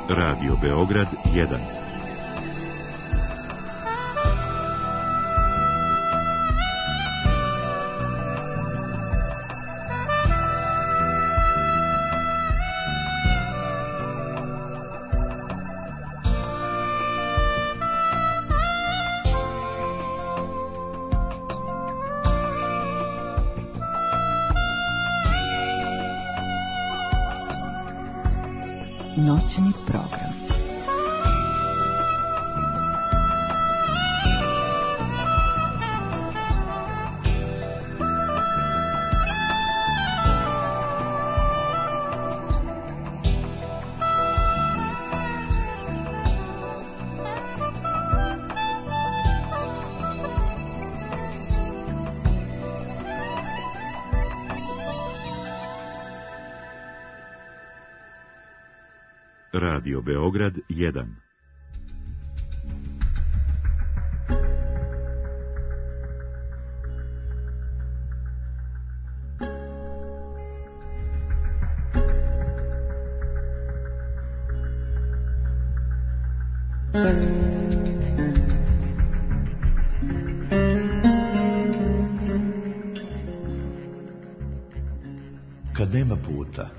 Radio Beograd 1. Noćni program. Radio Beograd 1. Kad nema puta,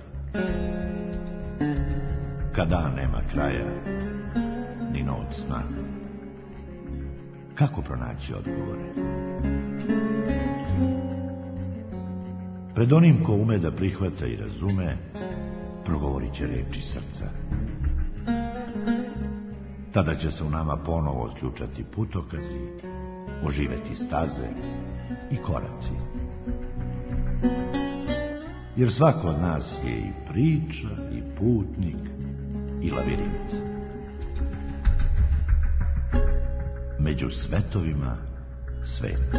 kada nema kraja, ni noć sna, kako pronaći odgovore? Pred onim ko ume da prihvata i razume, progovorit će reči srca. Tada će se u nama ponovo otključati putokazi, oživeti staze i koraci. Jer svako od nas je i priča, i putnik, i lavirint. Među svetovima svet.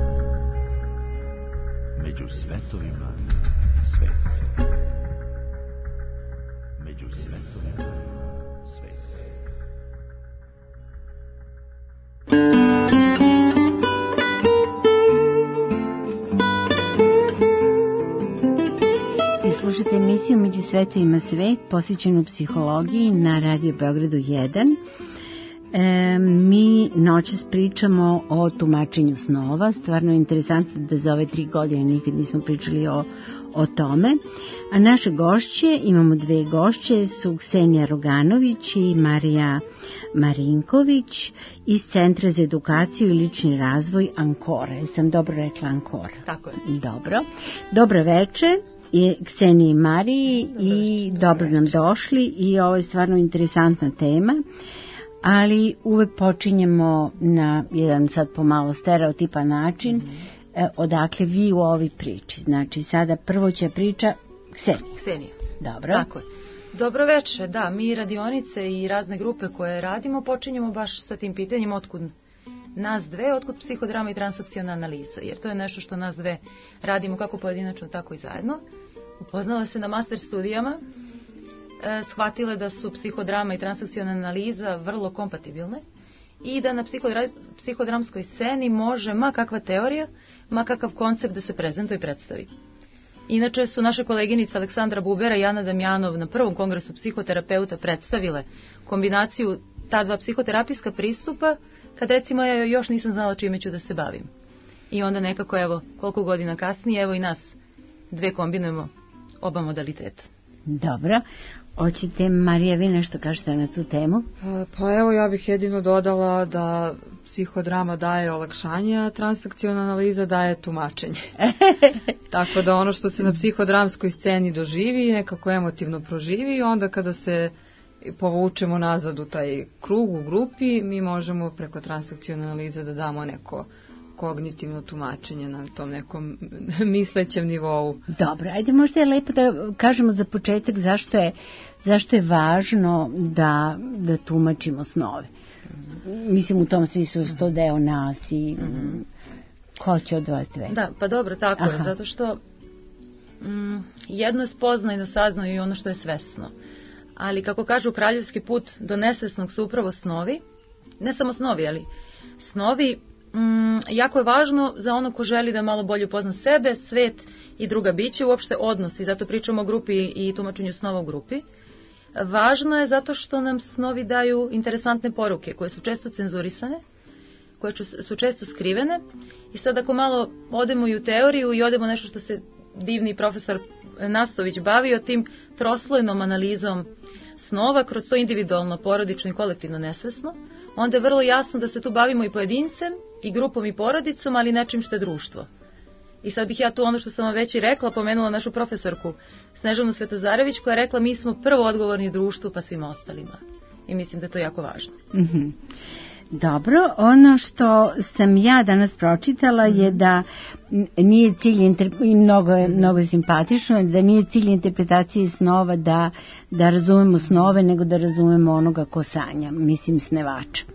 Među svetovima svet. Među svetovima svet. Slušajte emisiju Među svetovima svet, posvećenu psihologiji na Radio Beogradu 1. Mi noćas pričamo o tumačenju snova. Stvarno je interesantno da za ove 3 godine nikad nismo pričali o tome. A naše gošće, imamo 2 gošće, su Ksenija Roganović i Marija Marinković iz Centra za edukaciju i lični razvoj Ankora. Jesam dobro rekla Ankora? Tako je. Dobro. Dobro večer. I Kseniji i Mariji i dobro nam došli i ovo je stvarno interesantna tema, ali uvek počinjemo na jedan sad pomalo stereotipan način, odakle vi u ovoj priči. Znači sada prvo će priča Ksenija. Dobro. Tako je. Dobro večer, da, mi radionice i razne grupe koje radimo počinjemo baš sa tim pitanjem otkud nas dve, otkud psihodrama i transakciona analiza, jer to je nešto što nas dve radimo kako pojedinačno, tako i zajedno. Upoznala se na master studijama, shvatile da su psihodrama i transakciona analiza vrlo kompatibilne i da na psihodramskoj sceni može ma kakva teorija, ma kakav koncept da se prezentuje i predstavi. Inače su naše koleginice Aleksandra Bubera i Ana Damjanov na prvom kongresu psihoterapeuta predstavile kombinaciju ta 2 psihoterapijska pristupa, kad recimo ja još nisam znala čime ću da se bavim. I onda nekako, evo, koliko godina kasnije, evo i nas dve kombinujemo oba modaliteta. Dobro. Hoćete, Marija, vi nešto kažete na tu temu? Pa evo, ja bih jedino dodala da psihodrama daje olakšanje, a transakciona analiza daje tumačenje. Tako da ono što se na psihodramskoj sceni doživi, nekako emotivno proživi, onda kada se povučemo nazad u taj krug u grupi, mi možemo preko transakciona analize da damo neko kognitivno tumačenje na tom nekom mislećem nivou. Dobro, ajde možda je lepo da kažemo za početak zašto je važno da tumačimo snove. Mislim, u tom smislu što deo nas i ko će od vas dve? Da, pa dobro, tako je, zato što jedno je spoznajno, saznaju i ono što je svesno. Ali kako kažu, kraljevski put do nesvesnog su upravo snovi, ne samo snovi, ali snovi jako je važno za ono ko želi da malo bolje upozna sebe, svet i druga bića, uopšte odnos, i zato pričamo o grupi i tumačenju snova u grupi. Važno je zato što nam snovi daju interesantne poruke koje su često cenzurisane, koje su često skrivene. I sad ako malo odemo i u teoriju i odemo nešto što se divni profesor Nastović bavio tim troslojnom analizom snova kroz to individualno, porodično i kolektivno nesvesno, onda je vrlo jasno da se tu bavimo i pojedincem, i grupom i porodicom, ali nečim što je društvo. I sad bih ja tu ono što sam vam već i rekla, pomenula našu profesorku Snežanu Svetozarević, koja je rekla mi smo prvo odgovorni društvu pa svima ostalima. I mislim da je to jako važno. Mm-hmm. Dobro, ono što sam ja danas pročitala je da nije cilj, i mnogo je simpatično, da nije cilj interpretacije snova da razumemo snove, nego da razumemo onoga ko sanja, mislim snevača.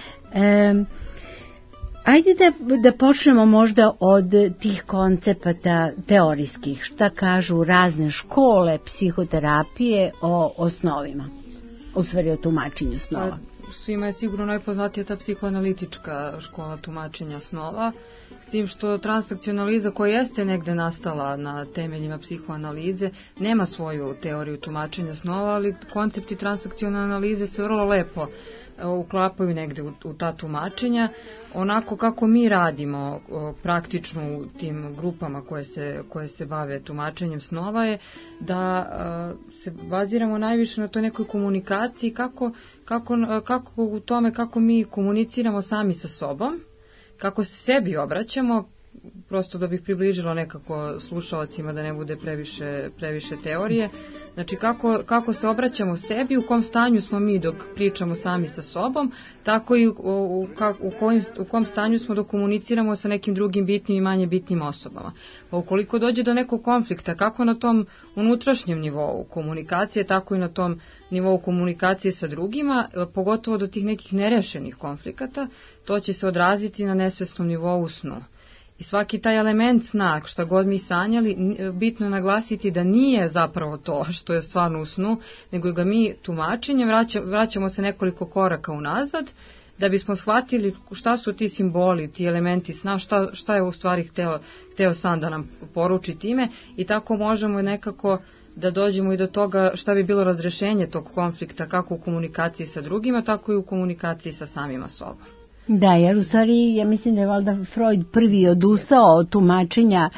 Ajde da počnemo možda od tih koncepata teorijskih. Šta kažu razne škole psihoterapije o snovima? U stvari o tumačenju snova. Svima je sigurno najpoznatija ta psihoanalitička škola tumačenja snova, s tim što transakcionaliza koja jeste negde nastala na temeljima psihoanalize nema svoju teoriju tumačenja snova, ali koncepti transakcionalne analize se vrlo lepo uklapaju negde u ta tumačenja. Onako kako mi radimo praktično u tim grupama koje se bave tumačenjem snova je da se baziramo najviše na toj nekoj komunikaciji, kako u tome kako mi komuniciramo sami sa sobom, kako se sebi obraćamo, prosto da bih približila nekako slušalcima da ne bude previše teorije. Znači kako se obraćamo sebi, u kom stanju smo mi dok pričamo sami sa sobom, tako i u kom stanju smo dok komuniciramo sa nekim drugim bitnim i manje bitnim osobama. Pa ukoliko dođe do nekog konflikta, kako na tom unutrašnjem nivou komunikacije, tako i na tom nivou komunikacije sa drugima, pogotovo do tih nekih nerešenih konflikata, to će se odraziti na nesvesnom nivou u snu. I svaki taj element sna, šta god mi sanjali, bitno je naglasiti da nije zapravo to što je stvarno u snu, nego ga mi tumačenjem vraćamo se nekoliko koraka unazad, da bismo shvatili šta su ti simboli, ti elementi sna, šta je u stvari hteo san da nam poruči time, i tako možemo nekako da dođemo i do toga šta bi bilo razrešenje tog konflikta, kako u komunikaciji sa drugima, tako i u komunikaciji sa samima sobom. Da, jer u stvari ja mislim da je valjda Freud prvi odustao od tumačenja,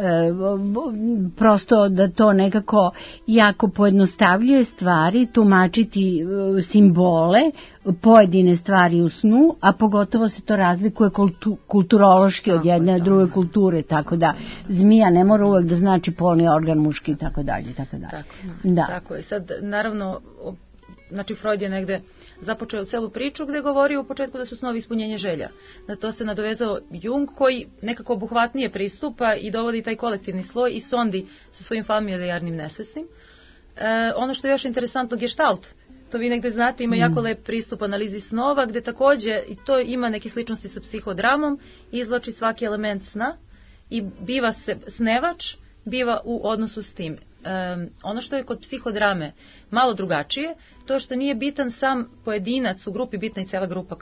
prosto da to nekako jako pojednostavljuje stvari, tumačiti simbole, pojedine stvari u snu, a pogotovo se to razlikuje kulturološki od jedne od druge kulture, tako da zmija ne mora uvek da znači polni organ muški i tako dalje. Tako je. Sad, naravno, znači Freud je negde započeo celu priču gde govori u početku da su snovi ispunjenje želja. Na to se nadovezao Jung koji nekako obuhvatnije pristupa i dovodi taj kolektivni sloj i sondi sa svojim familijarnim nesvesnim. Ono što je još interesantno, Gestalt, to vi negde znate, ima jako lep pristup analizi snova gde takođe, i to ima neke sličnosti sa psihodramom, izvlači svaki element sna i biva se snevač, biva u odnosu s tim. Ono što je kod psihodrame malo drugačije, to što nije bitan sam pojedinac u grupi, bitna i cela grupa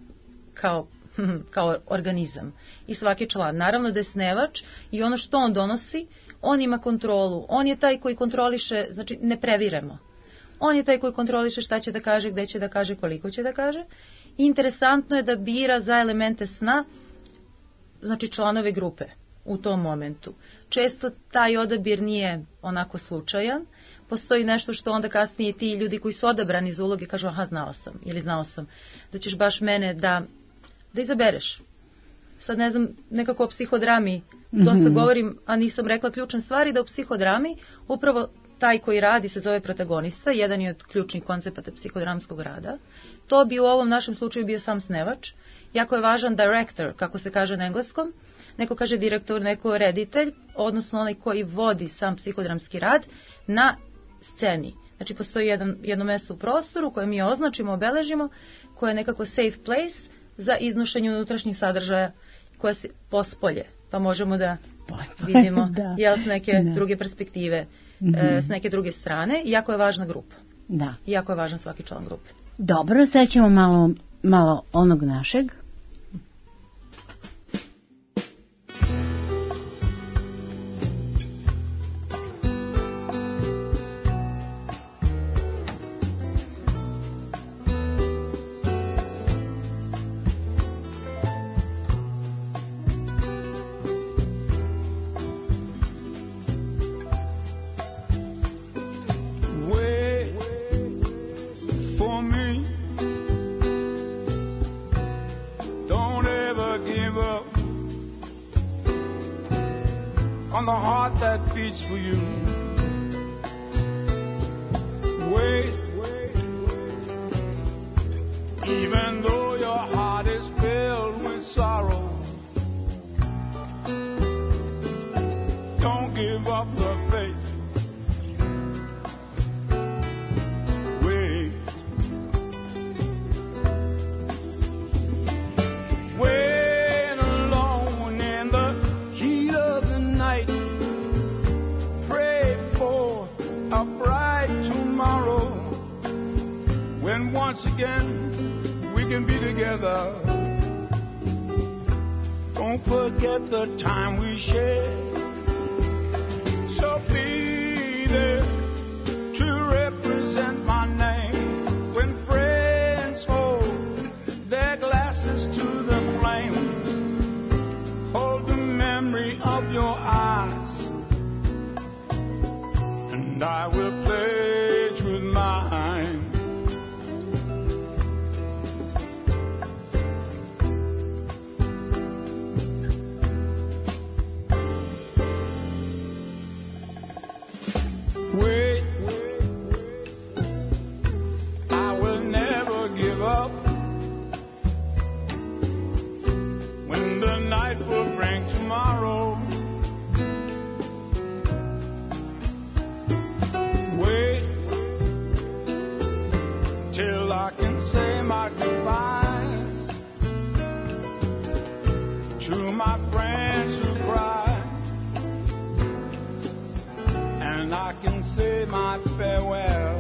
kao organizam i svaki član. Naravno da je snevač i ono što on donosi, on ima kontrolu, on je taj koji kontroliše, znači ne previremo. On je taj koji kontroliše šta će da kaže, gde će da kaže, koliko će da kaže. I interesantno je da bira za elemente sna, znači članove grupe u tom momentu. Često taj odabir nije onako slučajan. Postoji nešto što onda kasnije ti ljudi koji su odabrani za uloge kažu aha, znala sam ili znao sam da ćeš baš mene da izabereš. Sad ne znam, nekako o psihodrami dosta govorim, a nisam rekla ključne stvari, da u psihodrami upravo taj koji radi se zove protagonista, jedan je od ključnih koncepata psihodramskog rada. To bi u ovom našem slučaju bio sam snevač. Jako je važan director, kako se kaže na engleskom. Neko kaže direktor, neko reditelj, odnosno onaj koji vodi sam psihodramski rad na sceni. Znači postoji jedno mesto u prostoru koje mi označimo, obeležimo, koje je nekako safe place za iznošenje unutrašnjih sadržaja koje se pospolje, pa možemo da vidimo s neke druge perspektive, s neke druge strane. Jako je važna grupa. Da. Jako je važan svaki član grupe. Dobro, sad ćemo malo onog našeg. beats for you. Wait, even though your heart is filled with sorrow, don't give up the faith. Wait alone in the heat of the night. Pray for a bright tomorrow, when once again we can be together. Don't forget the time we shared. So be there to represent my name when friends hold their glasses to the flame. Hold the memory of your eyes, and I will pledge with mine. Wait, I will never give up. When the night will bring tomorrow, wait till I can say my goodbyes to my friends who cry, and I can say my farewell.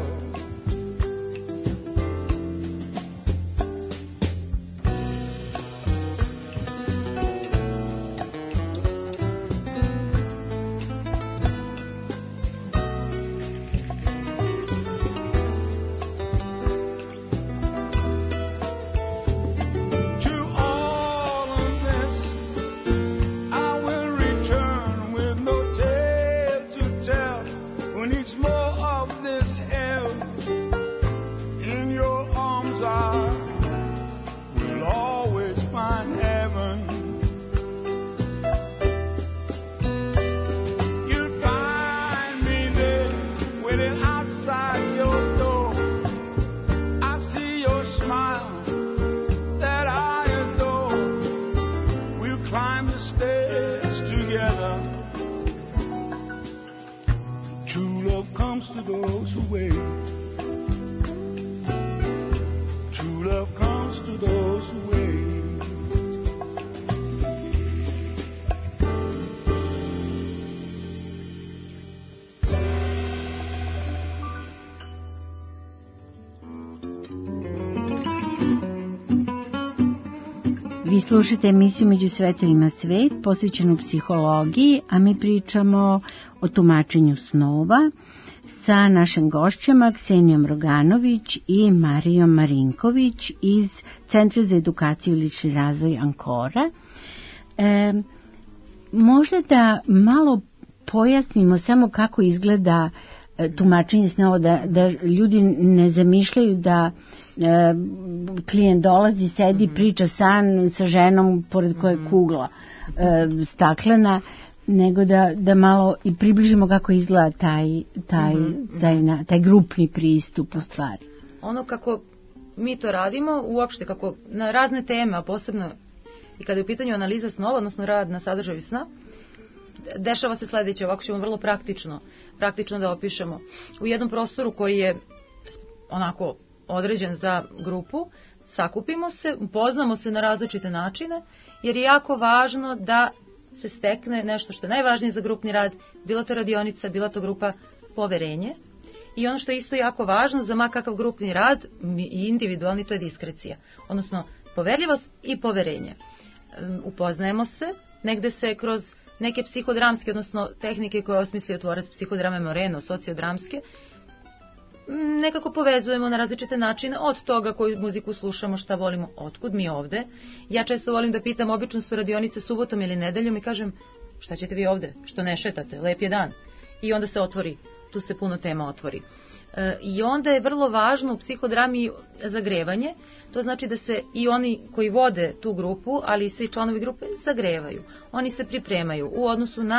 Vi slušate emisiju Među svetovima svet, posvećenu psihologiji, a mi pričamo o tumačenju snova sa našim gošćama Ksenijom Roganović i Marijom Marinković iz Centra za edukaciju i lični razvoj Ankora. Možda da malo pojasnimo samo kako izgleda tumačenje snova, da ljudi ne zamišljaju da klijent dolazi, sedi, priča san sa ženom pored koje je kugla staklena, nego da malo i približimo kako izgleda taj grupni pristup u stvari. Ono kako mi to radimo, uopšte kako na razne teme, a posebno i kada je u pitanju analiza snova, odnosno rad na sadržaju sna, dešava se sledeće, ovako ćemo vrlo praktično da opišemo. U jednom prostoru koji je onako određen za grupu, sakupimo se, upoznamo se na različite načine, jer je jako važno da se stekne nešto što je najvažnije za grupni rad, bila to radionica, bila to grupa, poverenje. I ono što je isto jako važno za makakav grupni rad i individualni, to je diskrecija, odnosno poverljivost i poverenje. Upoznajemo se, negde se kroz neke psihodramske, odnosno tehnike koje je osmislio tvorac psihodrame Moreno, sociodramske, nekako povezujemo na različite načine, od toga koju muziku slušamo, šta volimo, otkud mi ovde. Ja često volim da pitam, obično su radionice subotom ili nedeljom i kažem, šta ćete vi ovde, što ne šetate, lep je dan. I onda se otvori, tu se puno tema otvori. I onda je vrlo važno u psihodrami zagrevanje, to znači da se i oni koji vode tu grupu, ali i svi članovi grupe zagrevaju. Oni se pripremaju u odnosu na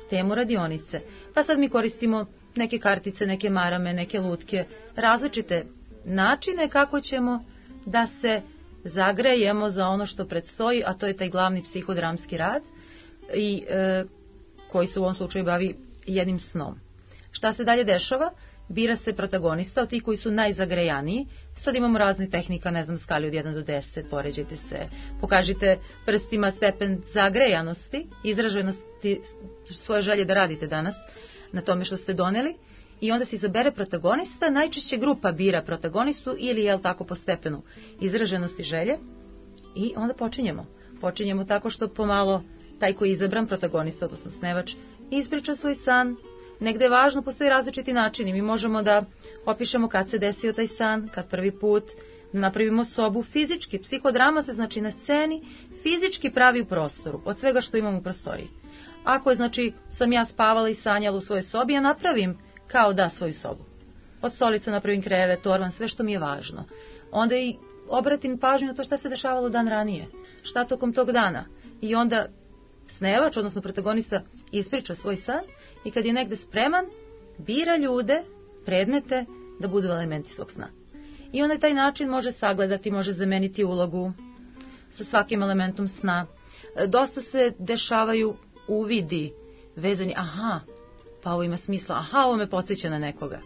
temu radionice. Pa sad mi koristimo neke kartice, neke marame, neke lutke, različite načine kako ćemo da se zagrejemo za ono što predstoji, a to je taj glavni psihodramski rad i koji se u ovom slučaju bavi jednim snom. Šta se dalje dešava? Bira se protagonista od tih koji su najzagrejaniji. Sad imamo razne tehnika, ne znam, skali od 1 do 10, poređajte se, pokažite prstima stepen zagrejanosti, izraženosti svoje želje da radite danas na tome što ste doneli, i onda se izabere protagonista, najčešće grupa bira protagonistu ili je li tako po stepenu izraženosti želje, i onda počinjemo. Počinjemo tako što pomalo taj koji je izabran, protagonista, odnosno snevač, ispriča svoj san. Negde je važno, postoji različiti načini. Mi možemo da opišemo kad se desio taj san, kad prvi put, napravimo sobu fizički. Psihodrama se znači na sceni fizički pravi u prostoru, od svega što imamo u prostoriji. Ako je, znači, sam ja spavala i sanjala u svojoj sobi, ja napravim kao da svoju sobu. Od stolica napravim krevet, torban, sve što mi je važno. Onda i obratim pažnju na to šta se dešavalo dan ranije, šta tokom tog dana. I onda snevač, odnosno protagonista, ispriča svoj san i kad je negde spreman, bira ljude, predmete da budu elementi svog sna. I on na taj način može sagledati, može zameniti ulogu sa svakim elementom sna. Dosta se dešavaju uvidi vezani, aha, pa ovo ima smisla, aha, ovo me podsjeća na nekoga.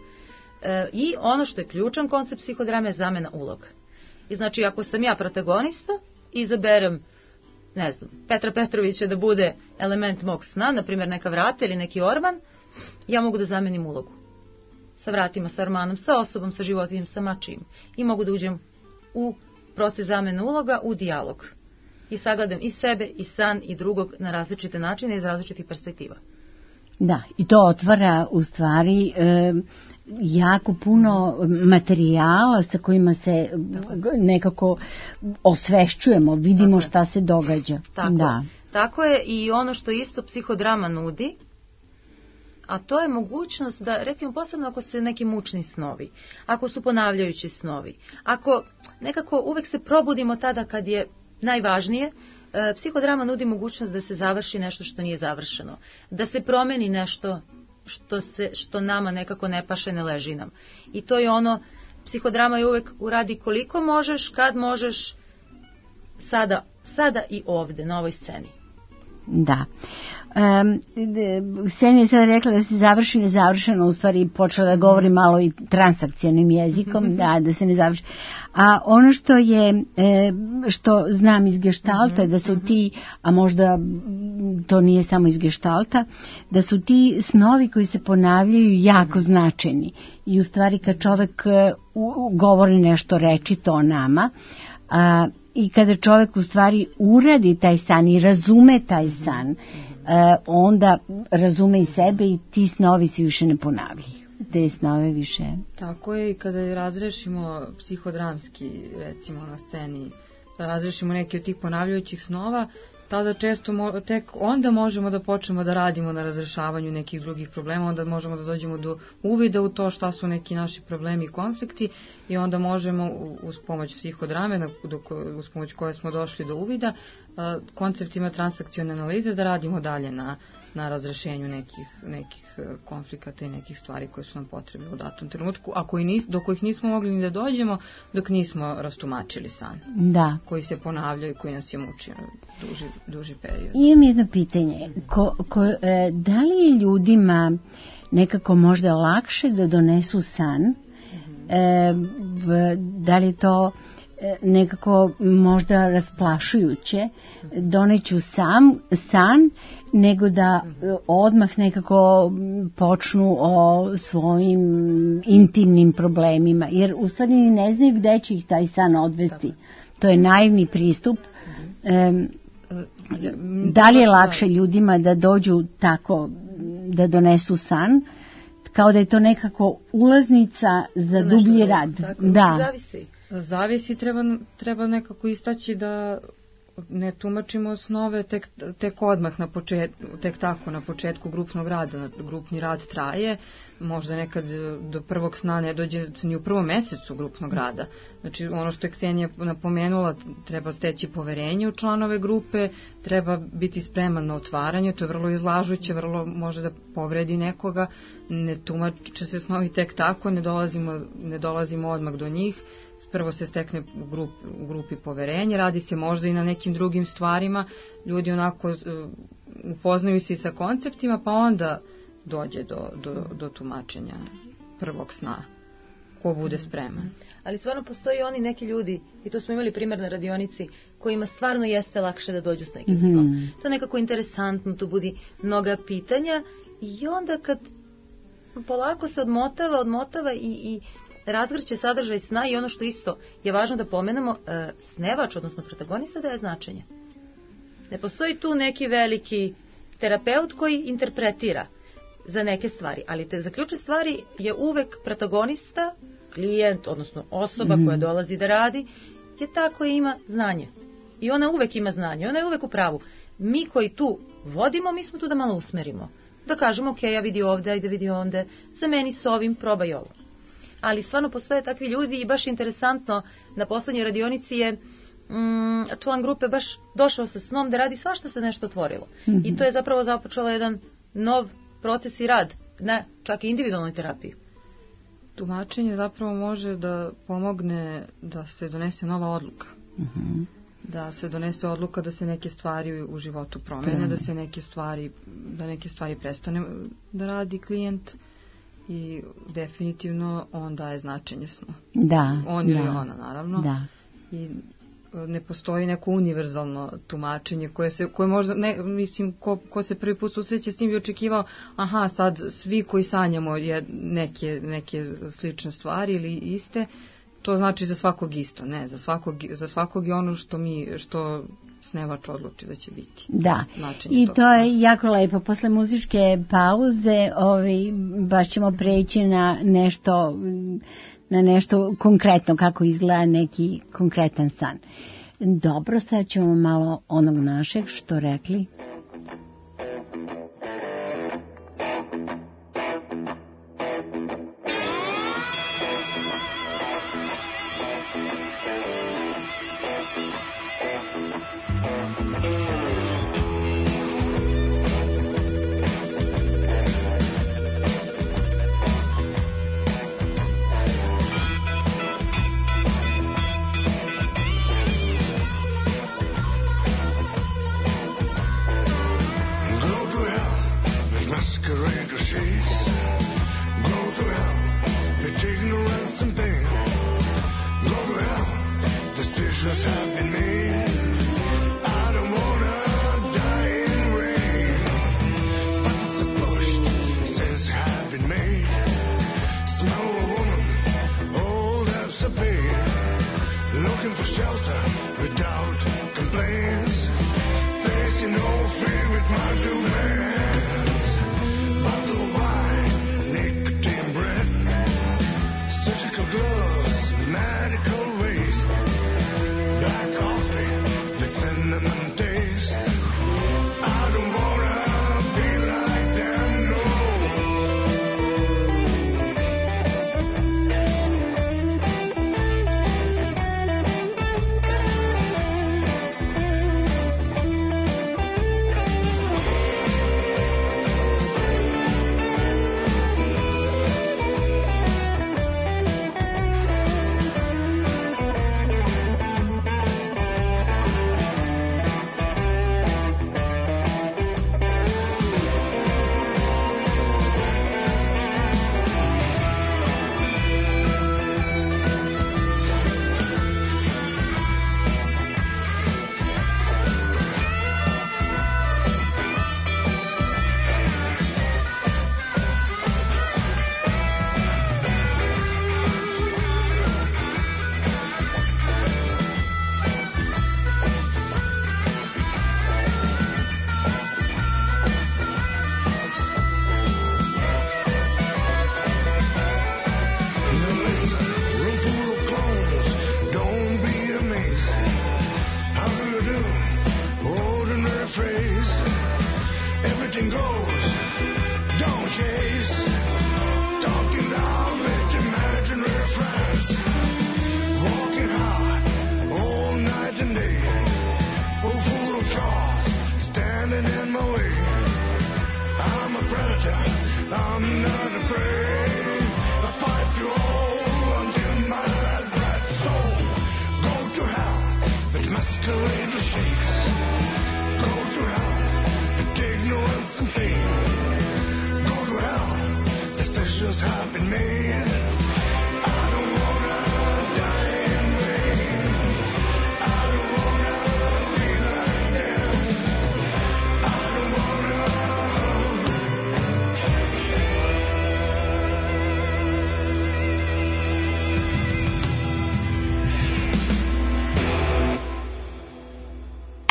I ono što je ključan koncept psihodrame je zamena uloga. I znači, ako sam ja protagonista, izaberem, ne znam, Petra Petrovića da bude element mog sna, na primjer neka vrata ili neki orman, ja mogu da zamenim ulogu. Sa vratima, sa ormanom, sa osobom, sa životinjem, sa mačijim. I mogu da uđem u proces zamene uloga, u dijalog. I sagledam i sebe, i san, i drugog na različite načine iz različitih perspektiva. Da, i to otvara u stvari jako puno materijala sa kojima se nekako osvešćujemo, vidimo šta se događa. Tako je, i ono što isto psihodrama nudi, a to je mogućnost da, recimo, posebno ako se neki mučni snovi, ako su ponavljajući snovi, ako nekako uvek se probudimo tada kad je najvažnije, psihodrama nudi mogućnost da se završi nešto što nije završeno, da se promeni nešto što nama nekako ne paše, ne leži nam. I to je ono, psihodrama je uvek uradi koliko možeš, kad možeš, sada i ovde, na ovoj sceni. Da. Ksenija je sada rekla da se završi nezavršeno, u stvari počela da govori malo i transakcionim jezikom, da se ne završi. A ono što znam iz geštalta, da su ti, a možda to nije samo iz geštalta, da su ti snovi koji se ponavljaju jako značajni. I u stvari kad čovek govori nešto rečito o nama, i kada čovek u stvari uradi taj san i razume taj san, onda razume i sebe i ti snovi se više ne ponavljaju. Te snove više. Tako je, i kada razrešimo psihodramski, recimo na sceni, razrešimo neki od tih ponavljajućih snova, tada često tek onda možemo da počnemo da radimo na razrešavanju nekih drugih problema, onda možemo da dođemo do uvida u to šta su neki naši problemi i konflikti, i onda možemo uz pomoć psihodrame, uz pomoć koje smo došli do uvida, konceptima transakcionalne analize da radimo dalje na razrešenju nekih konflikata i nekih stvari koje su nam potrebne u datom trenutku, do kojih nismo mogli ni da dođemo dok nismo rastumačili san. Da. Koji se ponavljaju i koji nas je mučio duži period. Imam jedno pitanje. Da li je ljudima nekako možda lakše da donesu san? Da li je to nekako možda rasplašujuće, doneću san, nego da odmah nekako počnu o svojim intimnim problemima, jer u stvari ne znaju gde će ih taj san odvesti. To je naivni pristup. Da li je lakše ljudima da dođu tako, da donesu san, kao da je to nekako ulaznica za dublji rad? Da. Zavisi, treba nekako istaći da ne tumačimo snove tek odmah tek tako na početku grupnog rada. Grupni rad traje, možda nekad do prvog sna ne dođe ni u prvom mesecu grupnog rada. Znači ono što je Ksenija napomenula, treba steći poverenje u članove grupe, treba biti spreman na otvaranje, to je vrlo izlažuće, vrlo može da povredi nekoga, ne tumače se snovi tek tako, ne dolazimo odmah do njih, prvo se stekne u grupi poverenje, radi se možda i na nekim drugim stvarima, ljudi onako upoznaju se i sa konceptima, pa onda dođe do tumačenja prvog sna, ko bude spreman. Ali stvarno postoji oni neki ljudi, i to smo imali primjer na radionici, kojima stvarno jeste lakše da dođu s nekim snom. To je nekako interesantno, tu budi mnoga pitanja i onda kad polako se odmotava i razgrće sadržaj sna i ono što isto je važno da pomenemo, snevač, odnosno protagonista daje značenje. Ne postoji tu neki veliki terapeut koji interpretira za neke stvari, ali za ključne stvari je uvek protagonista, klijent, odnosno osoba koja dolazi da radi, je ta koja ima znanje. I ona uvek ima znanje, ona je uvek u pravu. Mi koji tu vodimo, mi smo tu da malo usmerimo. Da kažemo, ok, ja vidi ovde, ajde vidi onda, zameni s ovim, probaj ovo. Ali stvarno postoje takvi ljudi i baš interesantno, na poslednjoj radionici je član grupe baš došao sa snom da radi, svašta se nešto otvorilo. I to je zapravo započelo jedan nov proces i rad, ne, čak i individualnoj terapiji. Tumačenje zapravo može da pomogne da se donese nova odluka. Da se donese odluka da se neke stvari u životu promene, da neke stvari prestane da radi klijent i definitivno on daje značenje snu. Da. On ili ona, naravno. Da. I ne postoji neko univerzalno tumačenje koje možda, mislim, ko se prvi put susreće s tim bi očekivao, aha, sad svi koji sanjamo neke slične stvari ili iste, to znači za svakog isto, ne, za svakog je ono što snevač odluči da će biti. Da, i to je jako lepo. Posle muzičke pauze baš ćemo preći na nešto konkretno, kako izgleda neki konkretan san. Dobro, sad ćemo malo onog našeg što rekli.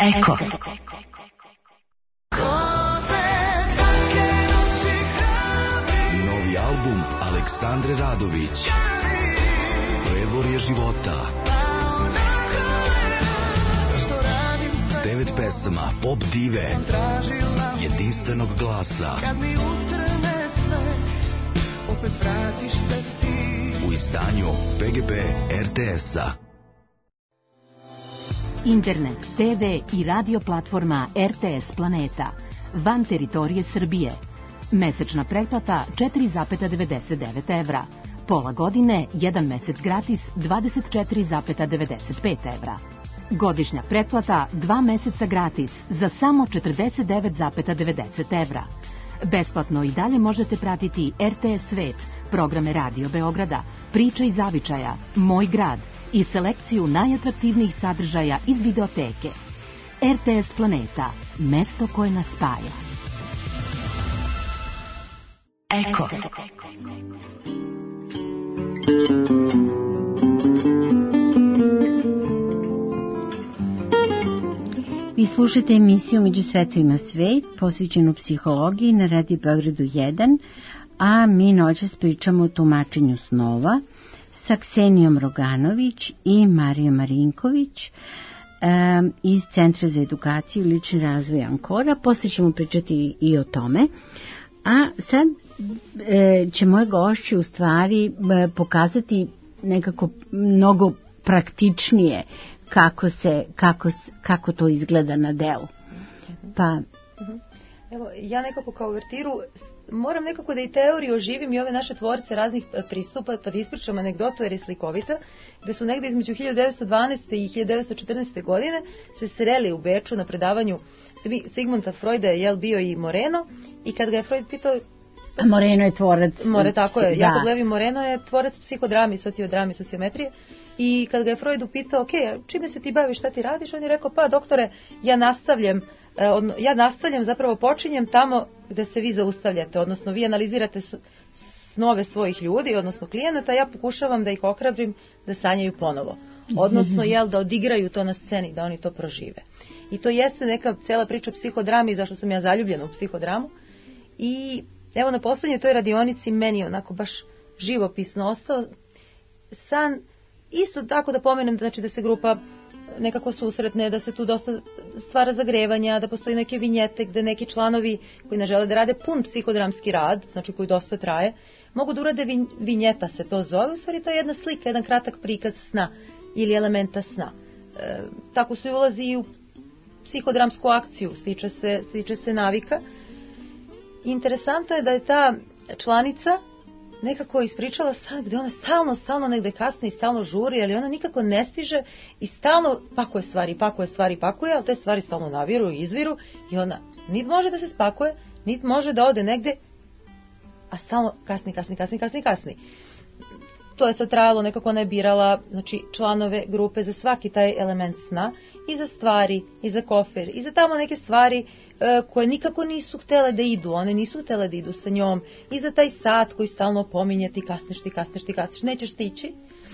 Eko. Novi album Aleksandre Radović, Predvorje života. 9 pesama pop dive, jedinstvenog glasa. U izdanju PGP RTS-a. Internet, TV i radio platforma RTS Planeta. Van teritorije Srbije. Mesečna pretplata 4,99 evra. Pola godine, 1 mesec gratis 24,95 evra. Godišnja pretplata 2 meseca gratis za samo 49,90 evra. Besplatno i dalje možete pratiti RTS Svet, programe Radio Beograda, Priče iz zavičaja, Moj grad i selekciju najatraktivnijih sadržaja iz videoteke. RTS Planeta, mesto koje nas spaja. Eko. Vi slušate emisiju Među svetovima svet, posvećenu psihologiji na Radio Beogradu 1, a mi noćas pričamo o tumačenju snova sa Ksenijom Roganović i Marijom Marinković iz Centra za edukaciju i lični razvoj Ankora. Poslije ćemo pričati i o tome. A sad će moje gošće u stvari pokazati nekako mnogo praktičnije kako to izgleda na delu. Pa evo, ja nekako kao uvertiru moram nekako da i teoriju oživim i ove naše tvorce raznih pristupa, pa da ispričam anegdotu jer je slikovita, gde su negde između 1912. i 1914. godine se sreli u Beču na predavanju Sigmunda Freuda, je bio i Moreno, i kad ga je Freud pitao... Moreno je tvorac... Tako je, Jakob Levi Moreno je tvorac psihodrami, sociodrami, sociometrije. I kad ga je Freud upitao, čime se ti baviš, šta ti radiš, on je rekao, pa doktore, ja nastavljam, zapravo počinjem tamo gde se vi zaustavljate, odnosno vi analizirate snove svojih ljudi, odnosno klijenata, ja pokušavam da ih ohrabrim da sanjaju ponovo. Odnosno, da odigraju to na sceni, da oni to prožive. I to jeste neka cela priča o psihodrami, zašto sam ja zaljubljena u psihodramu. I evo na poslednjoj toj radionici meni onako baš živopisno ostao san. Isto tako da pomenem, znači da se grupa nekako susretne, da se tu dosta stvara zagrevanja, da postoji neke vinjete gde neki članovi koji ne žele da rade pun psihodramski rad, znači koji dosta traje, mogu da urade vinjeta, se to zove, u stvari to je jedna slika, jedan kratak prikaz sna ili elementa sna. Tako su i ulazi i u psihodramsku akciju, stiče se navika. Interesantno je da je ta članica nekako ispričala sad gde ona stalno negde kasni i stalno žuri, ali ona nikako ne stiže i stalno pakuje stvari, ali te stvari stalno naviru i izviru i ona niti može da se spakuje, niti može da ode negde, a stalno kasni. To je sad trajalo, nekako ona je birala, znači, članove grupe za svaki taj element sna, i za stvari, i za kofer, i za tamo neke stvari koje nikako nisu htjele da idu, one nisu htjele da idu sa njom, i za taj sat koji stalno pominje ti kasniš, nećeš stići.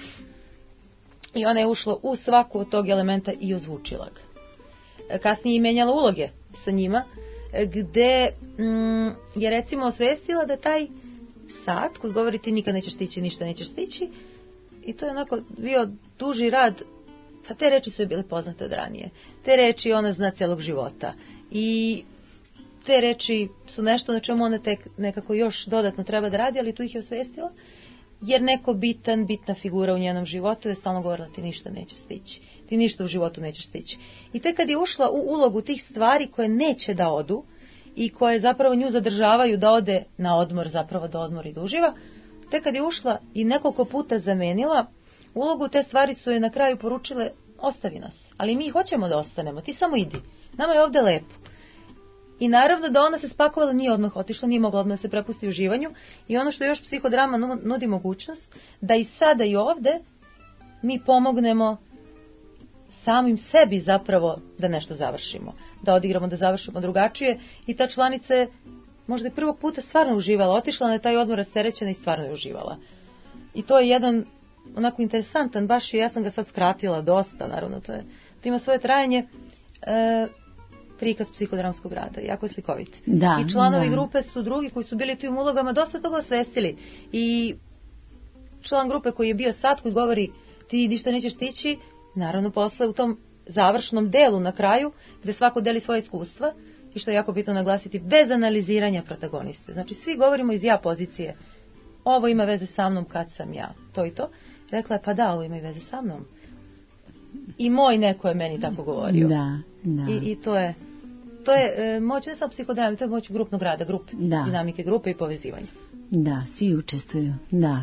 I ona je ušla u svaku od tog elementa i ozvučila ga. Kasnije je menjala uloge sa njima, gde je recimo osvestila da taj sat koji govori ti nikad nećeš stići, ništa nećeš stići, i to je onako bio duži rad, pa te reči su joj bile poznate od ranije. Te reči ona zna celog života i te reči su nešto na čemu ona tek nekako još dodatno treba da radi, ali tu ih je osvestila, jer neko bitna figura u njenom životu je stalno govorila ti ništa nećeš stići, ti ništa u životu nećeš stići. I tek kad je ušla u ulogu tih stvari koje neće da odu i koje zapravo nju zadržavaju da ode na odmor, zapravo da odmori i da uživa, tek kad je ušla i nekoliko puta zamenila ulogu, te stvari su je na kraju poručile ostavi nas, ali mi hoćemo da ostanemo, ti samo idi, nama je ovde lepo. I naravno da ona se spakovala, nije odmah otišla, nije mogla odmah da se prepusti uživanju, i ono što još psihodrama nudi mogućnost, da i sada i ovde mi pomognemo samim sebi zapravo da nešto završimo, da odigramo, da završimo drugačije, i ta članica je možda i prvog puta stvarno uživala, otišla na taj odmor rasterećena i stvarno je uživala. I to je jedan onako interesantan, baš, i ja sam ga sad skratila dosta, naravno to ima svoje trajanje, prikaz psihodramskog rada, jako je slikovit. Da, i članovi da. grupe su drugi koji su bili tim ulogama dosta toga osvestili. I član grupe koji je bio sad, koji govori ti ništa nećeš stići, naravno posle u tom završnom delu na kraju, gde svako deli svoje iskustva, i što je jako bitno naglasiti, bez analiziranja protagoniste. Znači, svi govorimo iz ja pozicije. Ovo ima veze sa mnom kad sam ja, to i to. Rekla je, pa da, ovo ima i veze sa mnom. I moj neko je meni tako govorio. Da, da. I to je moć ne samo psihodrame, to je moć grupnog rada, grupe, dinamike grupe i povezivanja. Da, svi učestvuju, da.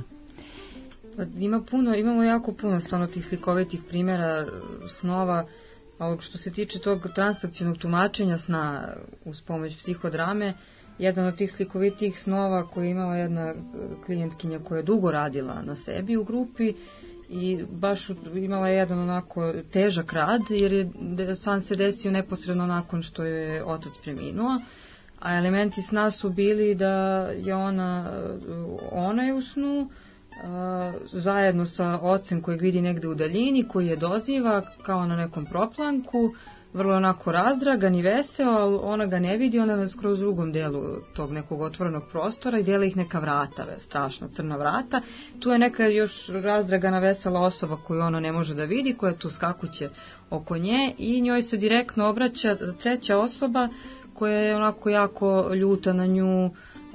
Imamo jako puno stvarno tih slikovitih primjera snova, ali što se tiče tog transakcionog tumačenja sna uz pomoć psihodrame, jedan od tih slikovitih snova koji je imala jedna klijentkinja koja je dugo radila na sebi u grupi i baš imala je jedan onako težak rad, jer je san se desio neposredno nakon što je otac preminuo, a elementi sna su bili da je ona je u snu zajedno sa ocem kojeg vidi negde u daljini, koji je doziva kao na nekom proplanku, vrlo onako razdragan i veseo, ali ona ga ne vidi, ona je skroz u drugom delu tog nekog otvorenog prostora i dela ih neka vrata, strašna crna vrata. Tu je neka još razdragana vesela osoba koju ona ne može da vidi, koja je tu skakuće oko nje i njoj se direktno obraća treća osoba koja je onako jako ljuta na nju,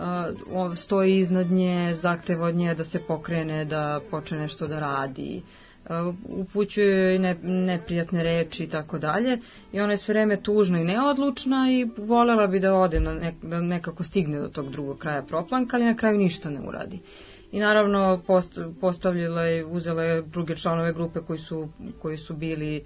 stoji iznad nje, zahteva od nje da se pokrene, da počne nešto da radi, upućuje joj neprijatne reči i tako dalje, i ona je sve vreme tužna i neodlučna i voljela bi da ode, da nekako stigne do tog drugog kraja proplanka, ali na kraju ništa ne uradi. I naravno postavljala je, uzela je druge članove grupe koji su bili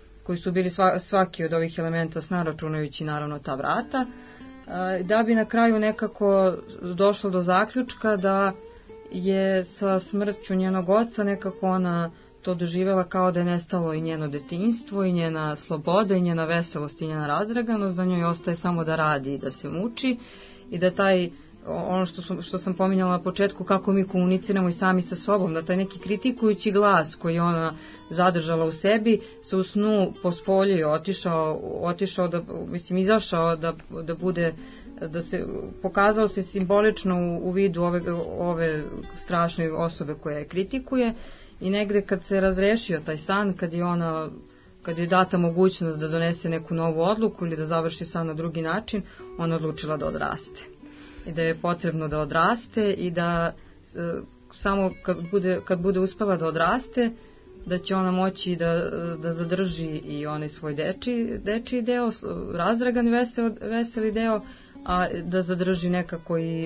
svaki od ovih elementa sna, računajući naravno ta vrata, da bi na kraju nekako došlo do zaključka da je sa smrću njenog oca nekako ona to doživjela kao da je nestalo i njeno detinjstvo i njena sloboda i njena veselost i njena razdraganost, da njoj ostaje samo da radi i da se muči i da ono što sam pominjala na početku, kako mi komuniciramo i sami sa sobom, da taj neki kritikujući glas koji ona zadržala u sebi se u snu pospoljio, otišao da, izašao da bude, da se pokazao se simbolično u vidu ove strašne osobe koja je kritikuje, i negde kad se razrešio taj san, kad je data mogućnost da donese neku novu odluku ili da završi san na drugi način, ona odlučila da odraste. I da je potrebno da odraste i da samo kad bude uspela da odraste, da će ona moći da zadrži i onaj svoj dečiji deo, razdragan veseli deo, a da zadrži nekako i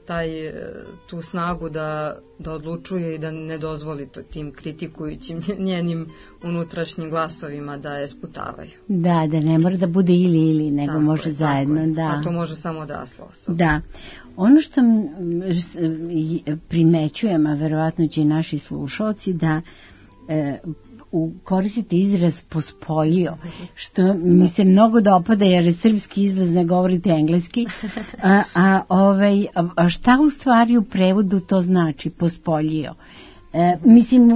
tu snagu da odlučuje i da ne dozvoli tim kritikujućim njenim unutrašnjim glasovima da je sputavaju. Da ne mora da bude ili, nego tako može zajedno. Da. A to može samo odrasla osoba. Da. Ono što primećujem, a verovatno će i naši slušalci, da koristite izraz pospoljio, što mi se mnogo dopada, jer je srpski izraz, ne govorite engleski, a šta u stvari u prevodu to znači pospoljio? Mislim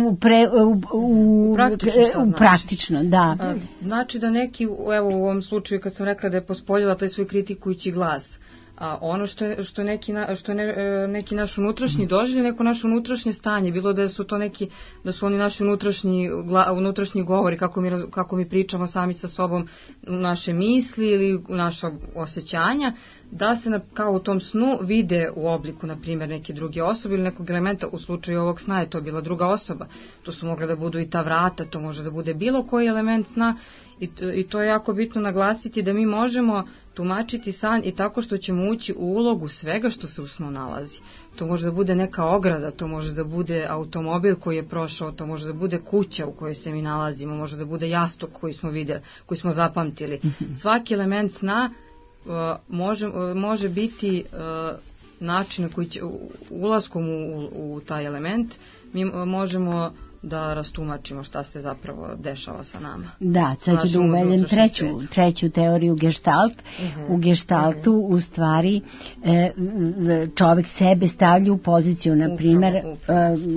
praktično, da. Znači da neki, evo u ovom slučaju kad sam rekla da je pospoljila taj svoj kritikujući glas, a ono što neki naš unutrašnji doživljaj, neko naše unutrašnje stanje, bilo da su to da su oni naši unutrašnji govori, kako mi pričamo sami sa sobom, naše misli ili naša osjećanja, da se kao u tom snu vide u obliku, na primjer, neke druge osobe ili nekog elementa. U slučaju ovog sna je to bila druga osoba, to su mogle da budu i ta vrata, to može da bude bilo koji element sna, i to je jako bitno naglasiti, da mi možemo tumačiti san i tako što ćemo ući u ulogu svega što se u snu nalazi. To može da bude neka ograda, to može da bude automobil koji je prošao, to može da bude kuća u kojoj se mi nalazimo, može da bude jastuk koji smo vidjeli, koji smo zapamtili. Svaki element sna može biti način na koji će ulaskom u taj element mi možemo da rastumačimo šta se zapravo dešava sa nama. Da, sad ću da uvedem treću teoriju Gestalt. U Gestaltu u stvari čovjek sebe stavlja u poziciju, na primjer,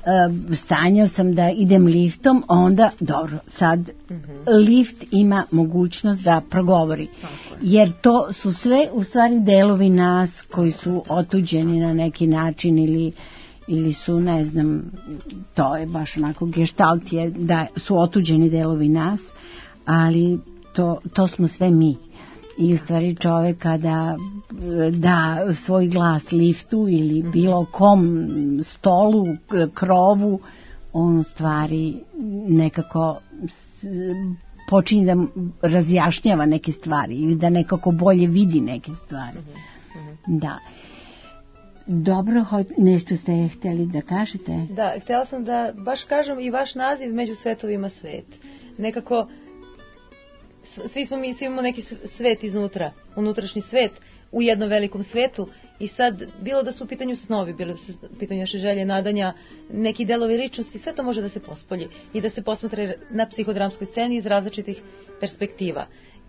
stanjao sam da idem liftom, onda, dobro, sad lift ima mogućnost da progovori. Jer to su sve u stvari delovi nas koji su otuđeni na neki način ili su, ne znam, to je baš onako geštalt je da su otuđeni delovi nas, ali to smo sve mi. I u stvari čovek kada da svoj glas liftu ili bilo kom stolu, krovu, on u stvari nekako počinje da razjašnjava neke stvari ili da nekako bolje vidi neke stvari. Da. Dobro, nešto ste htjeli da kažete? Da, htjela sam da baš kažem i vaš naziv Među svetovima svet. Nekako svi imamo neki svet iznutra, unutrašnji svet u jednom velikom svetu i sad bilo da su u pitanju snovi, bilo da su u pitanju naše želje, nadanja, neki delovi ličnosti, sve to može da se pospolji i da se posmatra na psihodramskoj sceni iz različitih perspektiva.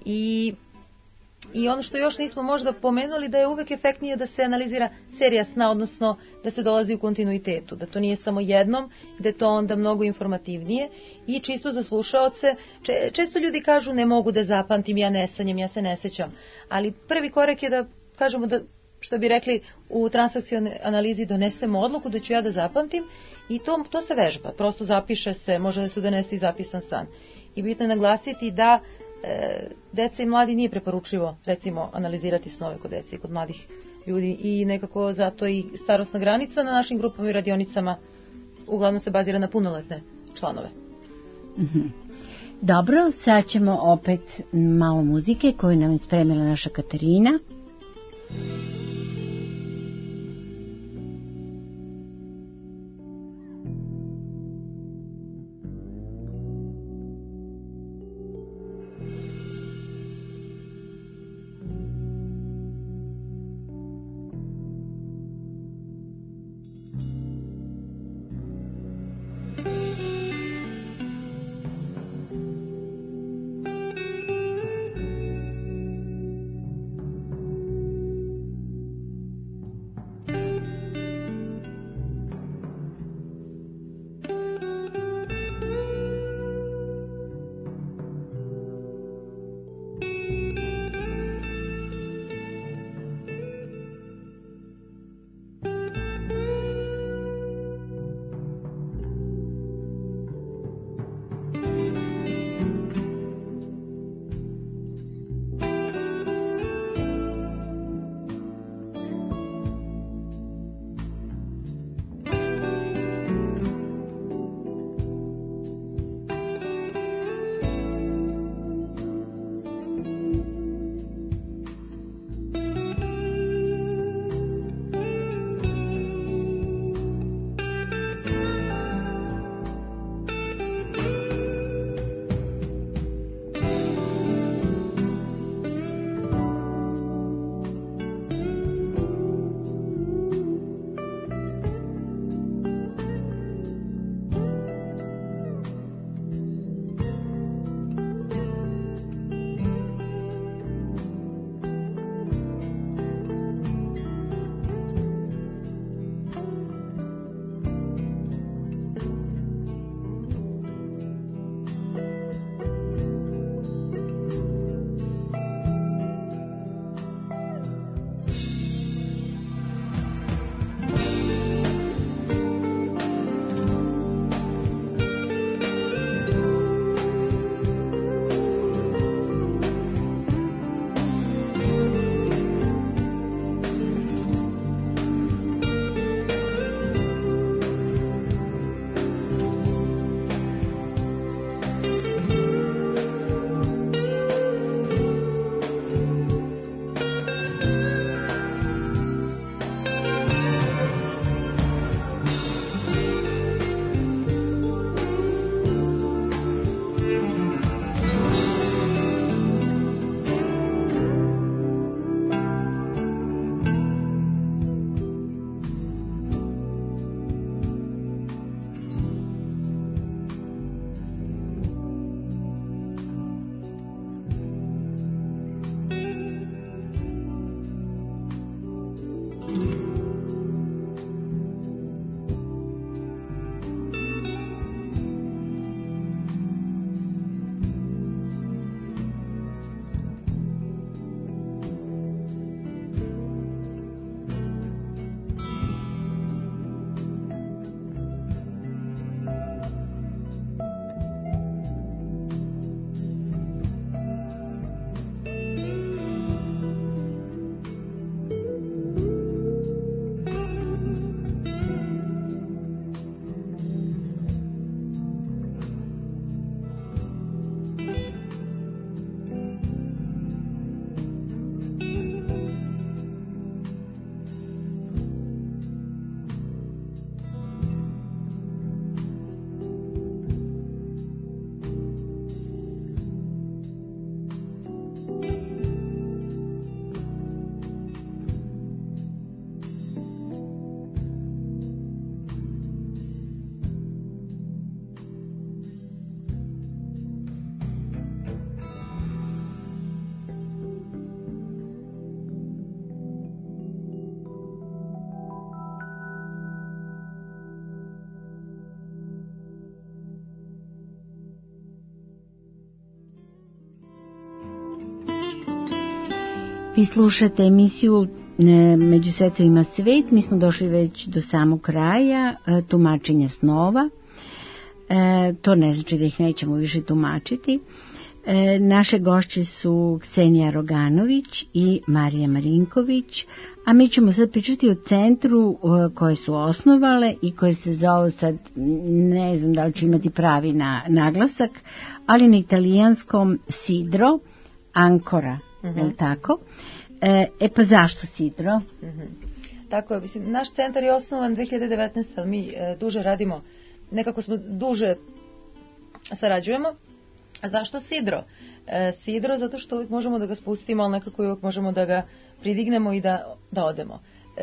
I ono što još nismo možda pomenuli, da je uvek efektnije da se analizira serija sna, odnosno da se dolazi u kontinuitetu, da to nije samo jednom, da je to onda mnogo informativnije i čisto za slušaoce. Često ljudi kažu ne mogu da zapamtim, ja ne sanjam, ja se ne sećam, ali prvi korak je da kažemo da, što bi rekli u transakcionalnoj analizi, donesemo odluku da ću ja da zapamtim i to se vežba, prosto zapiše se, može da se donese i zapisan san. I bitno je naglasiti da deca i mladi nije preporučivo, recimo, analizirati snove kod dece i kod mladih ljudi i nekako zato i starosna granica na našim grupama i radionicama uglavnom se bazira na punoletne članove. Dobro, sad ćemo opet malo muzike koju nam je spremila naša Katarina. Vi slušate emisiju Među svetovima svet. Mi smo došli već do samog kraja tumačenja snova. To ne znači da ih nećemo više tumačiti. Naše gošće su Ksenija Roganović i Marija Marinković, a mi ćemo sad pričati o centru koje su osnovale i koje se zove, sad ne znam da li će imati pravi naglasak, ali na italijanskom Sidro Ancora, je li tako? Pa zašto Sidro? Tako je, mislim, naš centar je osnovan 2019. ali mi duže radimo, nekako smo duže sarađujemo. A zašto Sidro? Sidro zato što uvijek možemo da ga spustimo, ali nekako uvijek možemo da ga pridignemo i da odemo.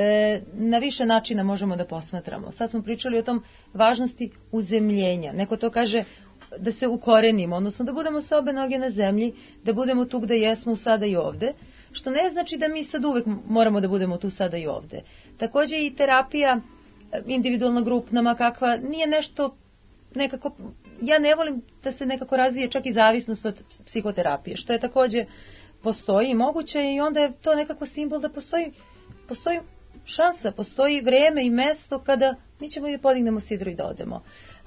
Na više načina možemo da posmatramo. Sad smo pričali o tom važnosti uzemljenja. Neko to kaže da se ukorenimo, odnosno da budemo sa obe noge na zemlji, da budemo tu gde jesmo sada i ovde, što ne znači da mi sad uvijek moramo da budemo tu sada i ovde. Također i terapija individualna, grupna, ma kakva, nije nešto nekako, ja ne volim da se nekako razvije čak i zavisnost od psihoterapije, što je također postoji i moguće i onda je to nekako simbol da postoji šansa, postoji vreme i mesto kada mi ćemo da podignemo sidro i da odemo.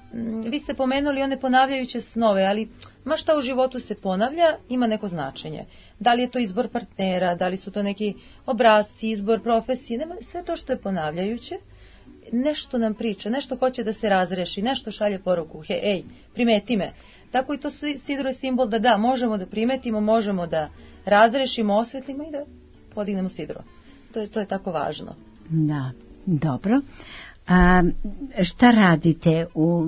Vi ste pomenuli one ponavljajuće snove, ali ma šta u životu se ponavlja, ima neko značenje. Da li je to izbor partnera, da li su to neki obrasci, izbor profesije, sve to što je ponavljajuće, nešto nam priča, nešto hoće da se razreši, nešto šalje poruku, ej, primeti me. Tako i to sidro je simbol da možemo da primetimo, možemo da razrešimo, osvetlimo i da podignemo sidro. To je tako važno. Da, dobro. A šta radite u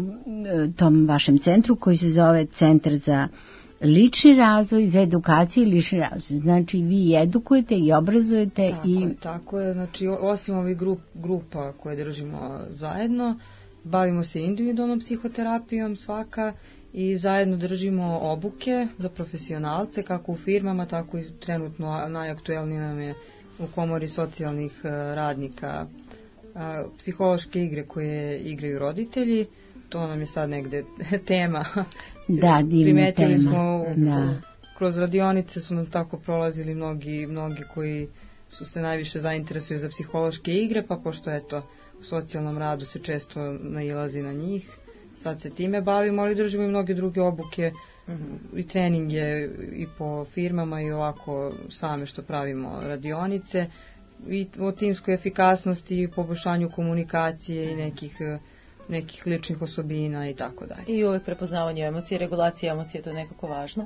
tom vašem centru koji se zove Centar za lični razvoj, za edukaciju i lični razvoj? Znači vi edukujete i obrazujete. Tako je, znači osim ovih grupa koje držimo zajedno, bavimo se individualnom psihoterapijom svaka i zajedno držimo obuke za profesionalce kako u firmama, tako i trenutno najaktuelniji nam je u komori socijalnih radnika psihološke igre koje igraju roditelji. To nam je sad negde tema. Da, primetili smo kroz radionice su nam tako prolazili mnogi koji su se najviše zainteresuju za psihološke igre, pa pošto eto u socijalnom radu se često nailazi na njih, sad se time bavimo, ali držimo i mnoge druge obuke i treninge i po firmama i ovako same što pravimo radionice i o timskoj efikasnosti, poboljšanju komunikacije i nekih ličnih osobina i tako dalje. I uvijek prepoznavanje emocije, regulacija emocije, to je nekako važno.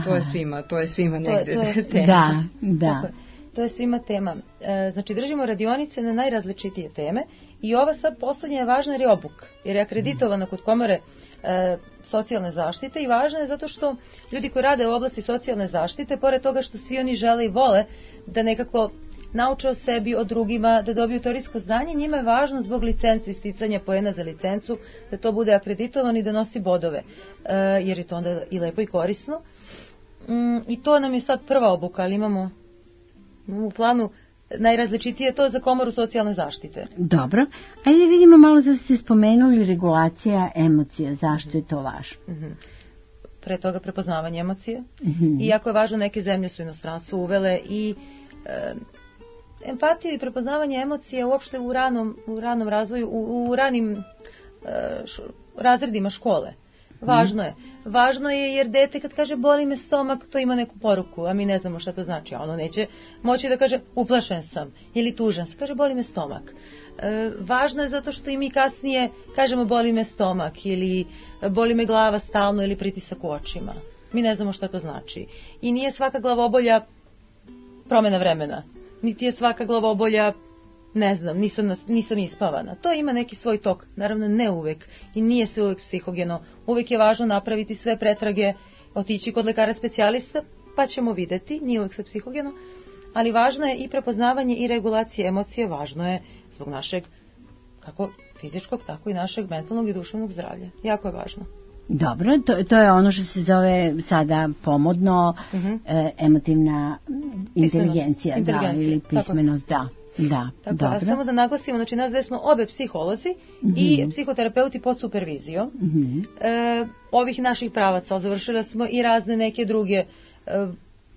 To je svima negde tema. Da. To je svima tema. Znači držimo radionice na najrazličitije teme i ova sad poslednja je važna jer je obuk, jer je akreditovana kod komore socijalne zaštite i važna je zato što ljudi koji rade u oblasti socijalne zaštite, pored toga što svi oni žele i vole da nekako nauče o sebi, o drugima, da dobiju teorijsko znanje, njima je važno zbog licence i sticanja poena za licencu, da to bude akreditovano i da nosi bodove, jer je to onda i lepo i korisno. I to nam je sad prva obuka, ali imamo u planu najrazličitije to za komoru socijalne zaštite. Dobro, ajde vidimo malo da ste spomenuli regulacija emocija, zašto je to važno? Pre toga prepoznavanje emocije. I jako je važno, neke zemlje su inostranstvo uvele i empatiju i prepoznavanje emocija uopšte u ranom razvoju, u ranim razredima škole. Važno je jer dete kad kaže boli me stomak, to ima neku poruku, a mi ne znamo šta to znači. A ono neće moći da kaže uplašen sam ili tužan sam, kaže boli me stomak. Važno je zato što i mi kasnije kažemo boli me stomak ili boli me glava stalno ili pritisak u očima. Mi ne znamo šta to znači. I nije svaka glavobolja promjena vremena. Niti je svaka glavobolja, ne znam, nisam ispavana. To ima neki svoj tok, naravno ne uvek i nije se uvek psihogeno. Uvek je važno napraviti sve pretrage, otići kod lekara specijalista, pa ćemo videti, nije uvek sve psihogeno, ali važno je i prepoznavanje i regulacija emocije, važno je zbog našeg, kako fizičkog, tako i našeg mentalnog i duševnog zdravlja. Jako je važno. Dobro, to je ono što se zove sada pomodno emotivna inteligencija, ili pismenost, da. Tako, a samo da naglasimo, znači nas dve smo obe psiholozi i psihoterapeuti pod supervizijom ovih naših pravaca, završili smo i razne neke druge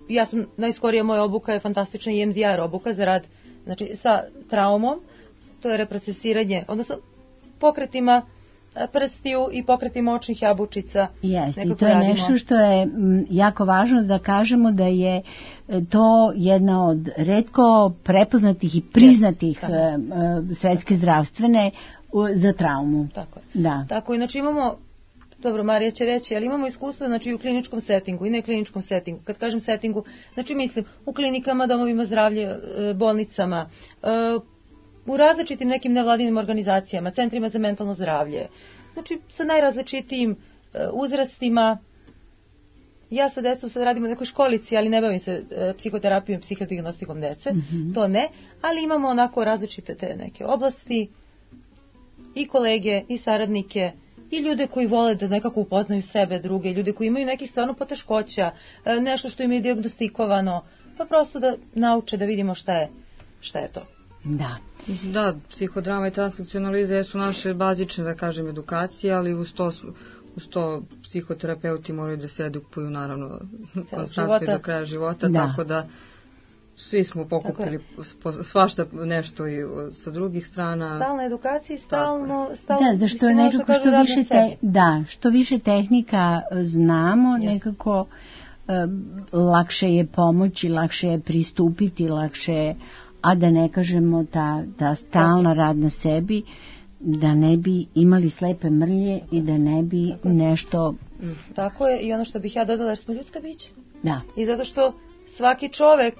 ja sam, najskorija moja obuka je fantastična EMDR obuka za rad, znači sa traumom, to je reprocesiranje, odnosno pokretima prstiju i pokretima očnih jabučica. Jeste, i to je nešto što je jako važno da kažemo da je to jedna od retko prepoznatih i priznatih svetske zdravstvene za traumu. Tako je. Da. Tako, znači imamo, dobro, Marija će reći, ali imamo iskustva znači, u kliničkom settingu i nekliničkom settingu. Kad kažem settingu, znači mislim u klinikama, domovima zdravlja, bolnicama, u različitim nekim nevladinim organizacijama, centrima za mentalno zdravlje, znači sa najrazličitijim uzrastima. Ja sa decom sad radim u nekoj školici, ali ne bavim se psihoterapijom i psihodijagnostikom dece, to ne, ali imamo onako različite te neke oblasti i kolege i saradnike i ljude koji vole da nekako upoznaju sebe, druge, ljude koji imaju nekih stvarno poteškoća, nešto što im je dijagnostikovano, pa prosto da nauče da vidimo šta je to. Da. Da, psihodrama i transakcionaliza su naše bazične, da kažem, edukacije, ali uz to psihoterapeuti moraju da se edukuju, naravno, konstantno do kraja života, tako da svi smo pokupili svašta nešto i sa drugih strana. Stalna edukacija i stalno da što je nekako što više tehnika znamo, nekako lakše je pomoći, lakše je pristupiti, lakše je, a da ne kažemo ta stalna rad na sebi, da ne bi imali slepe mrlje i da ne bi nešto... Tako je, i ono što bih ja dodala, jer smo ljudska bića. Da. I zato što svaki čovek,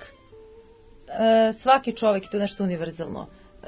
to je nešto univerzalno,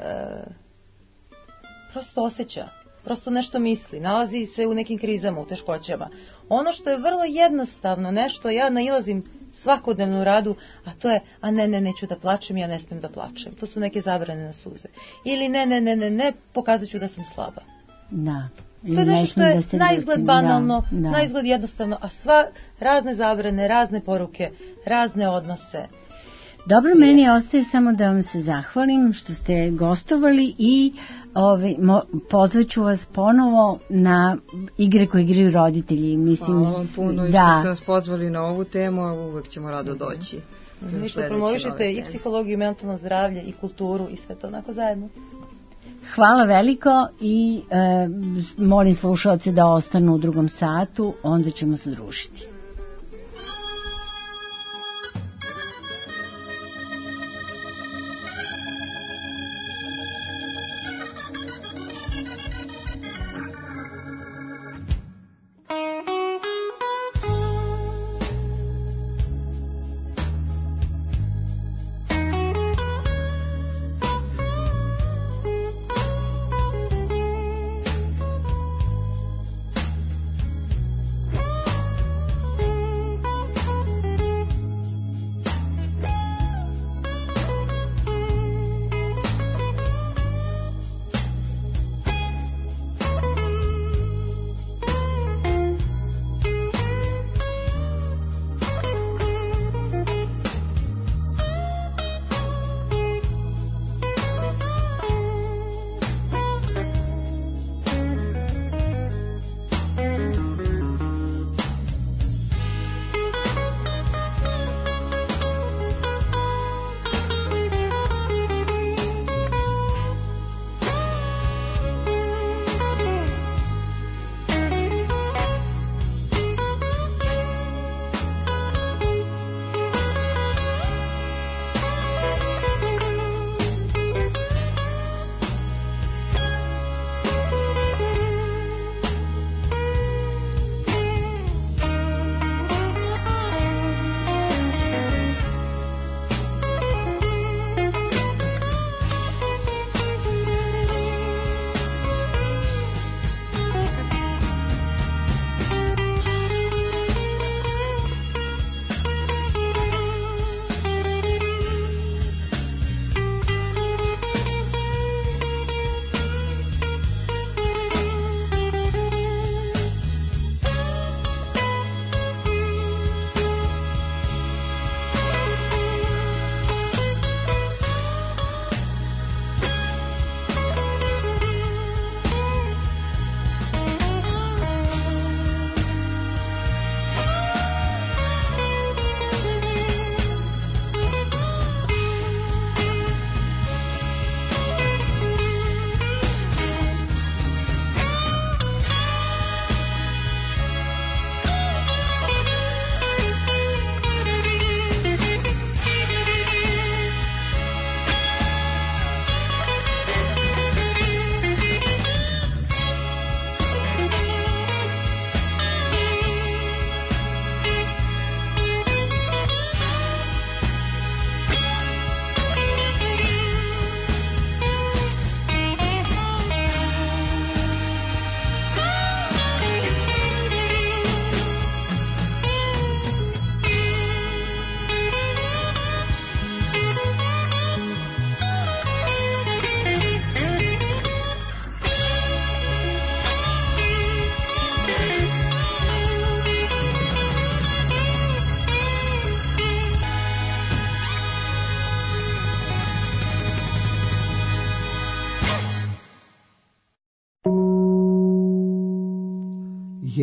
prosto osjeća, prosto nešto misli, nalazi se u nekim krizama, u teškoćama. Ono što je vrlo jednostavno, nešto ja nailazim svakodnevno u radu, a to je, neću da plačem, ja ne smijem da plačem. To su neke zabrane na suze. Ili ne, pokazat ću da sam slaba. Da. To je nešto što je naizgled banalno, naizgled jednostavno, a sva razne zabrane, razne poruke, razne odnose. Dobro, meni ostaje samo da vam se zahvalim što ste gostovali i pozvaću vas ponovo na igre koje igraju roditelji. Hvala vam puno i što ste nas pozvali na ovu temu, a uvek ćemo rado doći. Mi što promovišete i psihologiju, i mentalno zdravlje, i kulturu, i sve to onako zajedno. Hvala veliko i molim slušaoce da ostanu u drugom satu, onda ćemo se družiti.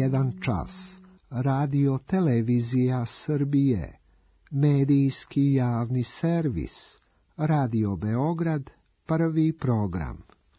1 čas. Radio Televizija Srbije. Medijski javni servis. Radio Beograd, prvi program.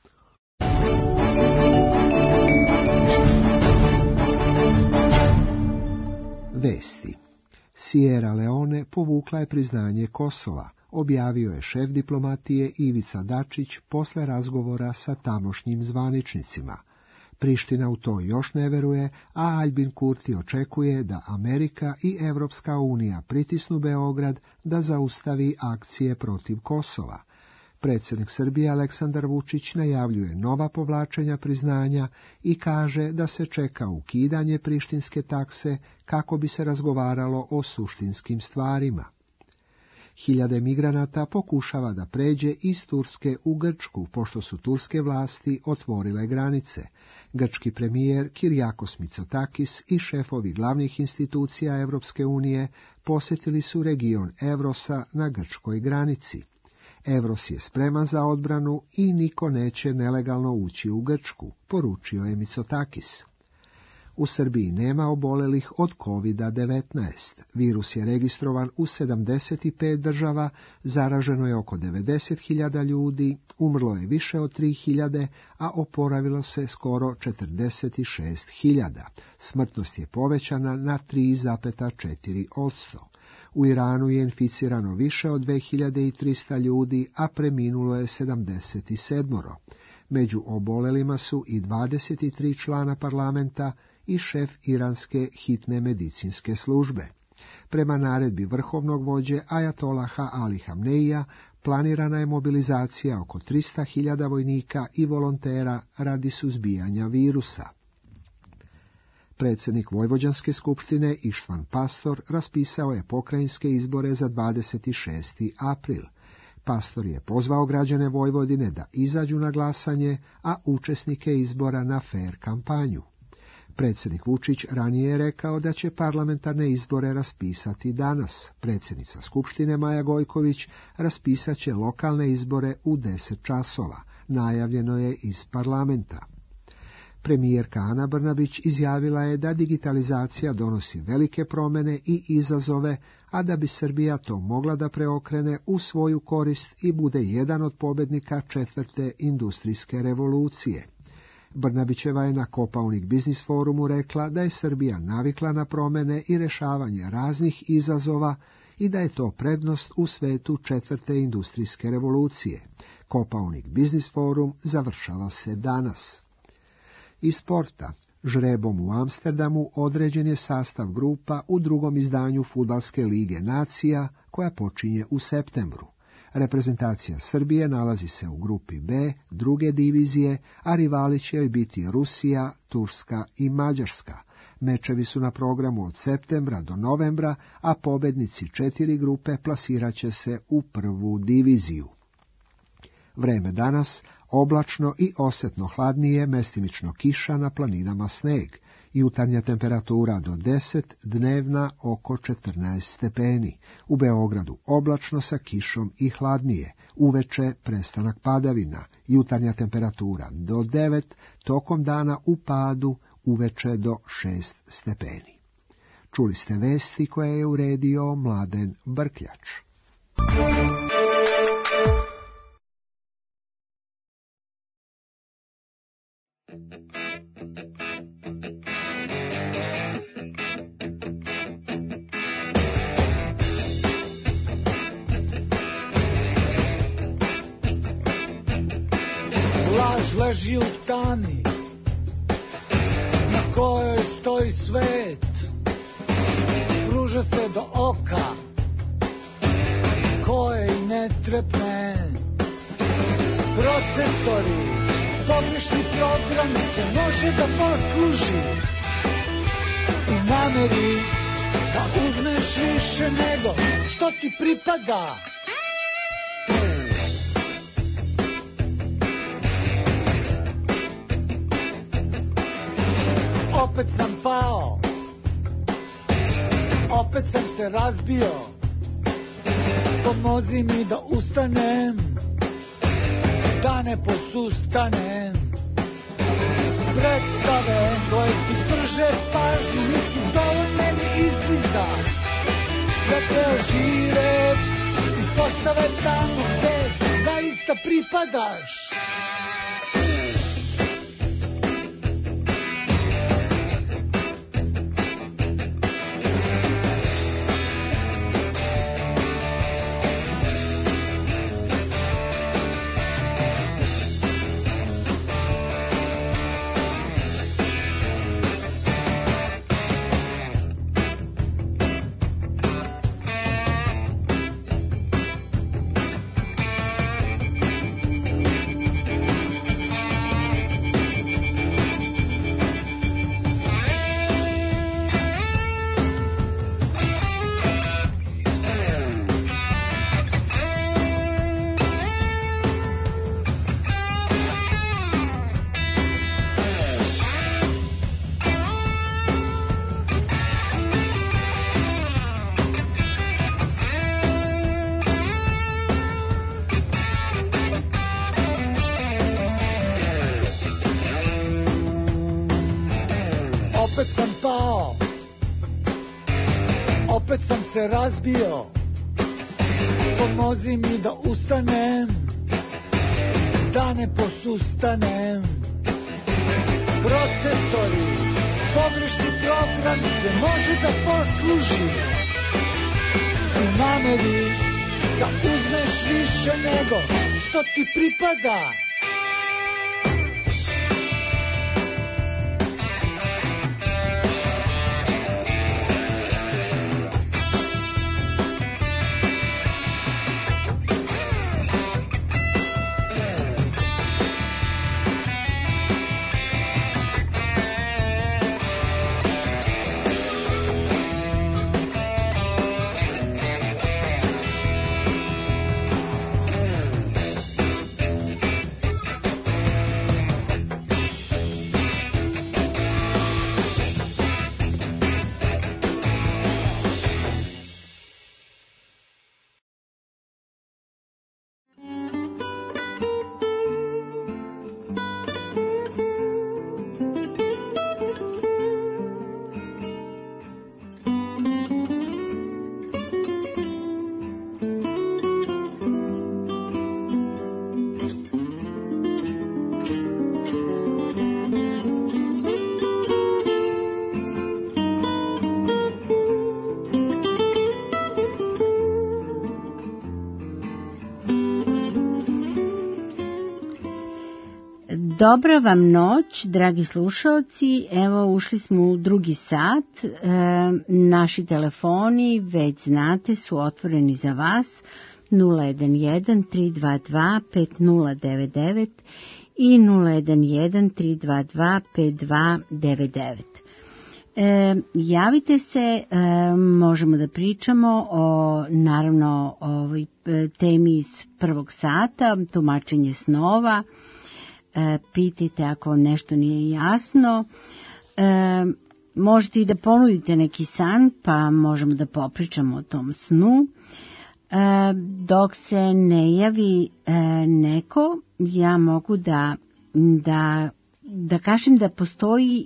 Vesti. Sierra Leone povukla je priznanje Kosova, objavio je šef diplomatije Ivica Dačić posle razgovora sa tamošnjim zvaničnicima. Priština u to još ne veruje, a Aljbin Kurti očekuje da Amerika i Evropska unija pritisnu Beograd da zaustavi akcije protiv Kosova. Predsjednik Srbije Aleksandar Vučić najavljuje nova povlačenja priznanja i kaže da se čeka ukidanje prištinske takse kako bi se razgovaralo o suštinskim stvarima. Hiljade migranata pokušava da pređe iz Turske u Grčku, pošto su turske vlasti otvorile granice. Grčki premijer Kirjakos Mitsotakis i šefovi glavnih institucija Evropske unije posjetili su region Evrosa na grčkoj granici. Evros je spreman za odbranu i niko neće nelegalno ući u Grčku, poručio je Mitsotakis. U Srbiji nema obolelih od COVID-19. Virus je registrovan u 75 država, zaraženo je oko 90.000 ljudi, umrlo je više od 3.000, a oporavilo se skoro 46.000. Smrtnost je povećana na 3,4%. U Iranu je inficirano više od 2300 ljudi, a preminulo je 77. Među obolelima su i 23 člana parlamenta i šef iranske hitne medicinske službe. Prema naredbi vrhovnog vođe Ajatolaha Ali Hamneija planirana je mobilizacija oko 300.000 vojnika i volontera radi suzbijanja virusa. Predsjednik Vojvođanske skupštine Ištvan Pastor raspisao je pokrajinske izbore za 26. april. Pastor je pozvao građane Vojvodine da izađu na glasanje, a učesnike izbora na fer kampanju. Predsjednik Vučić ranije je rekao da će parlamentarne izbore raspisati danas. Predsjednica Skupštine Maja Gojković raspisat će lokalne izbore u 10 časova. Najavljeno je iz parlamenta. Premijerka Ana Brnabić izjavila je da digitalizacija donosi velike promjene i izazove, a da bi Srbija to mogla da preokrene u svoju korist i bude jedan od pobjednika 4. industrijske revolucije. Brnabićeva je na Kopaonik Biznis forumu rekla da je Srbija navikla na promjene i rješavanje raznih izazova i da je to prednost u svetu 4. industrijske revolucije. Kopaonik Biznis forum završava se danas. Iz sporta. Žrebom u Amsterdamu određen je sastav grupa u drugom izdanju Fudbalske lige nacija koja počinje u septembru. Reprezentacija Srbije nalazi se u grupi B, druge divizije, a rivali će joj biti Rusija, Turska i Mađarska. Mečevi su na programu od septembra do novembra, a pobednici 4 grupe plasirat će se u prvu diviziju. Vreme danas oblačno i osjetno hladnije, mestimično kiša, na planinama sneg. Jutarnja temperatura do 10, dnevna oko 14 stepeni. U Beogradu oblačno sa kišom i hladnije. Uveče prestanak padavina. Jutarnja temperatura do 9, tokom dana u padu, uveče do 6 stepeni. Čuli ste vesti koje je uredio Mladen Brkljač. Laž leži u tami na kojoj stoji svet, pruža se do oka koje i ne trepne. Procesori, pogrešni program se može da posluži u nameri da uzmeš više nego što ti pripada. Opet sam pao, opet sam se razbio, pomozi mi da ustanem, da ne posustanem. predstave koje ti prže pažnju nisu dovoljne ni izbliza da te ožive i postave tamo gde zaista pripadaš. Opet sam se razbio, pomozi mi da ustanem, da ne posustanem. Procesori, pogrešni program se može da posluži u nameri da uzmeš više nego što ti pripada. Dobra vam noć, dragi slušaoci. Evo, ušli smo u drugi sat. Naši telefoni, već znate, su otvoreni za vas. 011-322-5099 i 011-322-5299. Javite se, možemo da pričamo o, naravno, ovoj temi iz prvog sata, tumačenje snova. Pitajte ako vam nešto nije jasno. Možete i da ponudite neki san, pa možemo da popričamo o tom snu. Dok se ne javi neko, ja mogu da kažem da postoji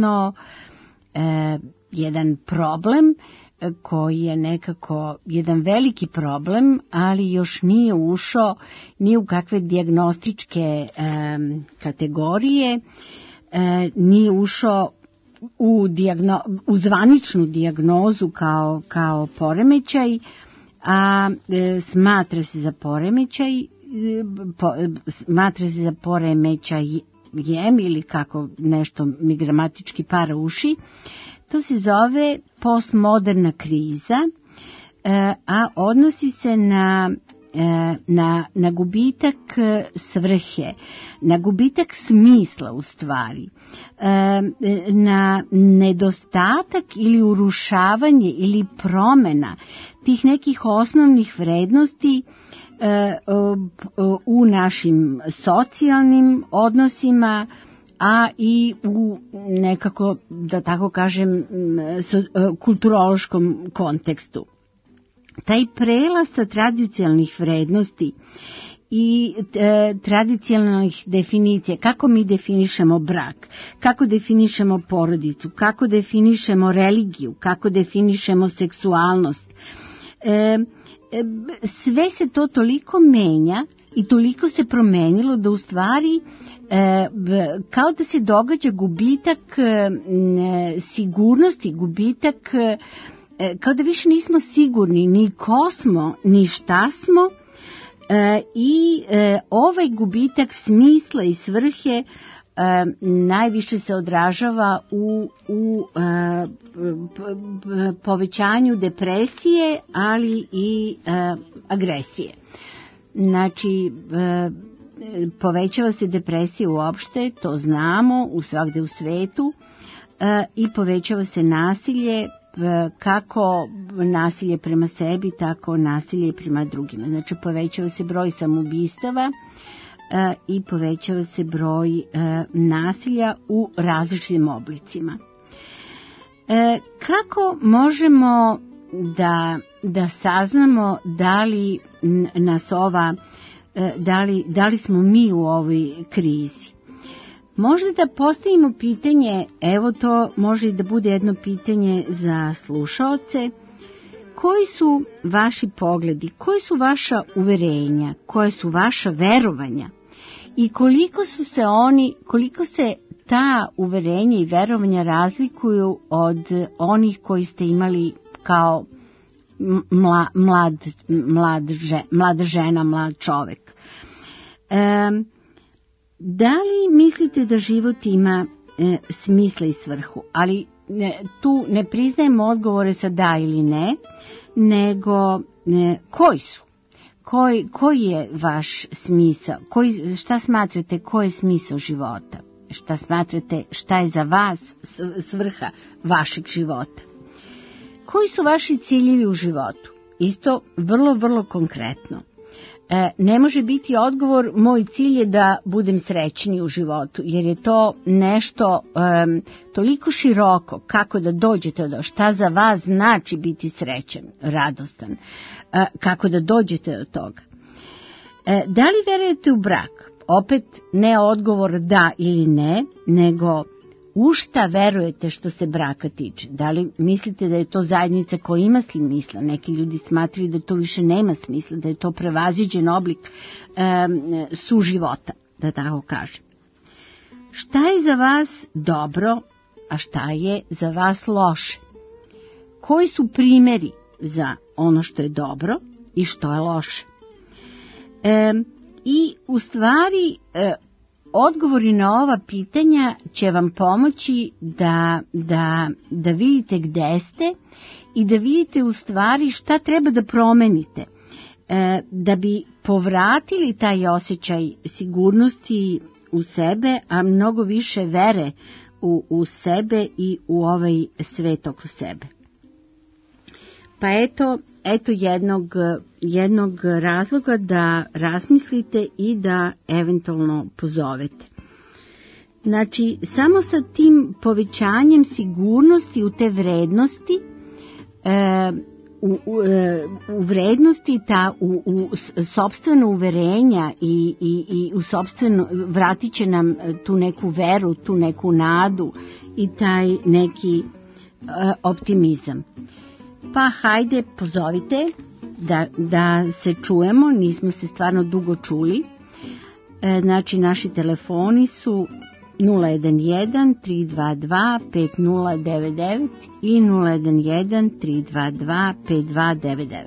jedan problem koji je nekako jedan veliki problem, ali još nije ušao ni u kakve dijagnostičke kategorije, nije ušao u zvaničnu dijagnozu kao poremećaj, a smatra se za poremećajem ili kako nešto mi gramatički para uši. To se zove postmoderna kriza, a odnosi se na gubitak svrhe, na gubitak smisla u stvari, na nedostatak ili urušavanje ili promjena tih nekih osnovnih vrednosti u našim socijalnim odnosima, a i u nekako, da tako kažem, kulturološkom kontekstu. Taj prelaz sa tradicionalnih vrednosti i tradicionalnih definicija. Kako mi definišemo brak, kako definišemo porodicu, kako definišemo religiju, kako definišemo seksualnost. Sve se to toliko menja i toliko se promenilo da u stvari kao da se događa gubitak sigurnosti, gubitak, kao da više nismo sigurni ni ko smo, ni šta smo, i ovaj gubitak smisla i svrhe najviše se odražava u povećanju depresije, ali i agresije. Znači, povećava se depresija uopšte, to znamo, svagde u svetu, i povećava se nasilje, kako nasilje prema sebi, tako nasilje prema drugima. Znači, povećava se broj samoubistava i povećava se broj nasilja u različitim oblicima. Kako možemo da saznamo da li nas da li smo mi u ovoj krizi? Možda da postavimo pitanje, evo to može da bude jedno pitanje za slušaoce, koji su vaši pogledi, koje su vaša uverenja, koje su vaša verovanja i koliko se ta uverenja i verovanja razlikuju od onih koji ste imali kao mlada žena, mlad čovek. Da li mislite da život ima smisla i svrhu? Ali tu ne priznajemo odgovore sa da ili ne, nego koji su? Koji je vaš smisao? Šta smatrate, koji je smisao života? Šta smatrate, šta je za vas svrha vašeg života? Koji su vaši ciljevi u životu? Isto vrlo, vrlo konkretno. Ne može biti odgovor moj cilj je da budem srećniji u životu, jer je to nešto toliko široko, kako da dođete do šta za vas znači biti srećan, radostan, kako da dođete do toga. Da li verujete u brak? Opet ne odgovor da ili ne, nego u šta verujete što se braka tiče. Da li mislite da je to zajednica koja ima smisla? Neki ljudi smatraju da to više nema smisla, da je to prevaziđen oblik suživota, da tako kažem. Šta je za vas dobro, a šta je za vas loše? Koji su primjeri za ono što je dobro i što je loše? I u stvari odgovori na ova pitanja će vam pomoći da vidite gde ste i da vidite u stvari šta treba da promenite da bi povratili taj osjećaj sigurnosti u sebe, a mnogo više vere u sebe i u ovaj svet oko sebe. Pa eto jednog razloga da razmislite i da eventualno pozovete. Znači, samo sa tim povećanjem sigurnosti u te vrednosti, u vrednosti, u sopstveno uverenja i u sopstveno, vratit će nam tu neku veru, tu neku nadu i taj neki optimizam. Pa hajde, pozovite da se čujemo, nismo se stvarno dugo čuli. Znači, naši telefoni su 011 322 5099 i 011 322 5299.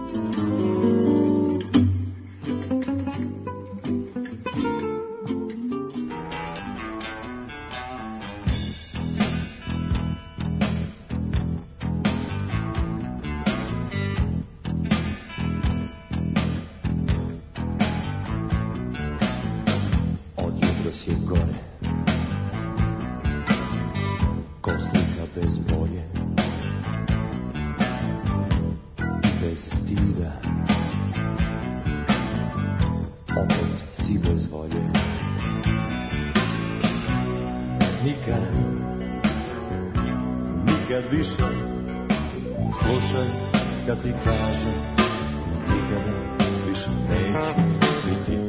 Nikad više slušaj kad ti kažem, nikada više neću biti